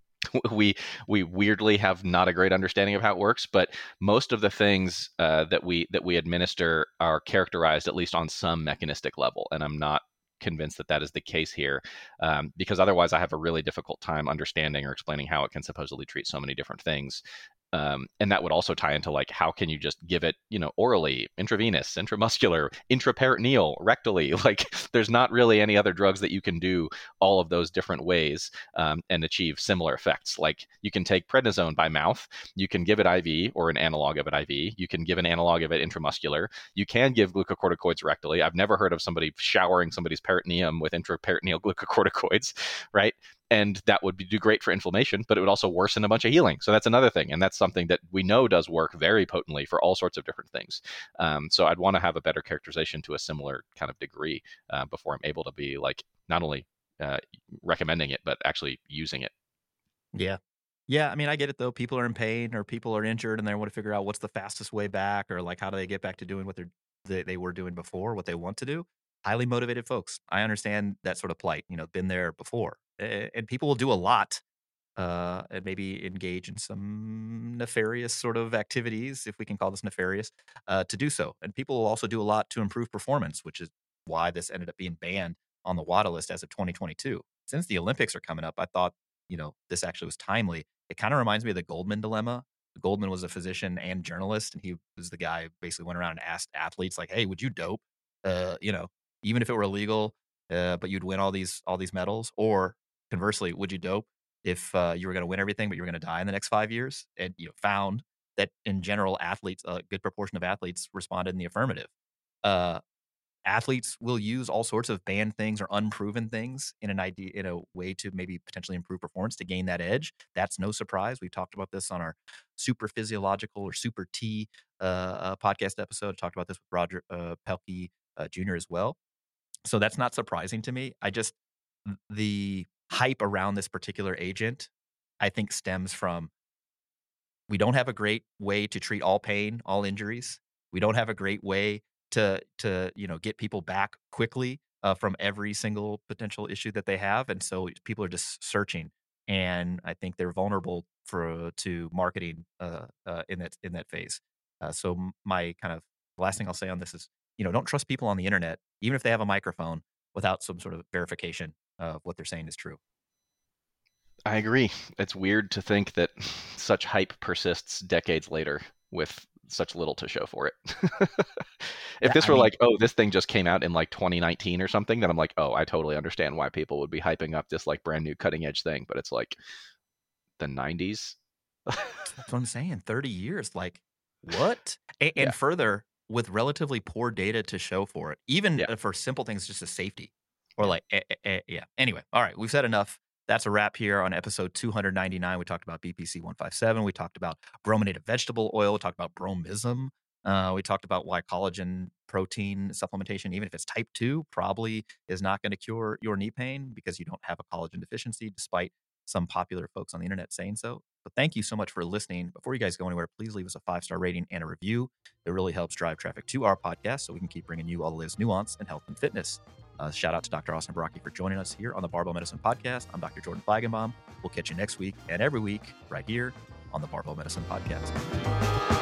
We we weirdly have not a great understanding of how it works, but most of the things uh, that we that we administer are characterized at least on some mechanistic level, and I'm not convinced that that is the case here, um, because otherwise I have a really difficult time understanding or explaining how it can supposedly treat so many different things. Um, and that would also tie into like, how can you just give it, you know, orally, intravenous, intramuscular, intraperitoneal, rectally? Like, there's not really any other drugs that you can do all of those different ways um, and achieve similar effects. Like, you can take prednisone by mouth, you can give it I V or an analog of it I V, you can give an analog of it intramuscular, you can give glucocorticoids rectally. I've never heard of somebody showering somebody's peritoneum with intraperitoneal glucocorticoids, right? And that would be, do great for inflammation, but it would also worsen a bunch of healing. So that's another thing. And that's something that we know does work very potently for all sorts of different things. Um, so I'd want to have a better characterization to a similar kind of degree uh, before I'm able to be like, not only uh, recommending it, but actually using it.
Yeah. Yeah. I mean, I get it though. People are in pain or people are injured and they want to figure out what's the fastest way back, or like, how do they get back to doing what they're, they, they were doing before, what they want to do. Highly motivated folks. I understand that sort of plight, you know, been there before. A- And people will do a lot uh, and maybe engage in some nefarious sort of activities, if we can call this nefarious, uh, to do so. And people will also do a lot to improve performance, which is why this ended up being banned on the WADA list as of twenty twenty-two. Since the Olympics are coming up, I thought, you know, this actually was timely. It kind of reminds me of the Goldman dilemma. Goldman was a physician and journalist, and he was the guy who basically went around and asked athletes, like, "Hey, would you dope? Uh, you know, even if it were illegal, uh, but you'd win all these all these medals, or conversely, would you dope if uh, you were going to win everything, but you were going to die in the next five years?" And you know, found that in general, athletes, a good proportion of athletes responded in the affirmative. Uh, Athletes will use all sorts of banned things or unproven things in an idea, in a way to maybe potentially improve performance to gain that edge. That's no surprise. We talked about this on our super physiological or super T uh, uh, podcast episode. I talked about this with Roger uh, Pelkey uh, Junior as well. So that's not surprising to me. I just, the hype around this particular agent, I think, stems from, we don't have a great way to treat all pain, all injuries. We don't have a great way to to you know get people back quickly uh, from every single potential issue that they have, and so people are just searching. And I think they're vulnerable for to marketing uh, uh, in that in that phase. Uh, so m- my kind of last thing I'll say on this is, you know, don't trust people on the internet, even if they have a microphone, without some sort of verification of what they're saying is true.
I agree. It's weird to think that such hype persists decades later with such little to show for it. If
That,
this
I
were
mean,
like, oh, this thing just came out in like twenty nineteen or something, then I'm like, oh, I totally understand why people would be hyping up this like brand new cutting edge thing. But it's like the nineties.
that's what I'm saying. thirty years, like what? A-
Yeah.
and further, with relatively poor data to show for it, even
Yeah.
uh, for simple things, just as safety or
Yeah.
like, eh, eh, eh, yeah. Anyway, all right, we've said enough. That's a wrap here on episode two ninety-nine. We talked about B P C one fifty-seven. We talked about brominated vegetable oil. We talked about bromism. Uh, we talked about why collagen protein supplementation, even if it's type two, probably is not going to cure your knee pain because you don't have a collagen deficiency, despite some popular folks on the internet saying so. But thank you so much for listening. Before you guys go anywhere, please leave us a five-star rating and a review. It really helps drive traffic to our podcast so we can keep bringing you all the latest nuance in health and fitness. Uh, shout out to Doctor Austin Baraki for joining us here on the Barbell Medicine Podcast. I'm Doctor Jordan Feigenbaum. We'll catch you next week and every week right here on the Barbell Medicine Podcast.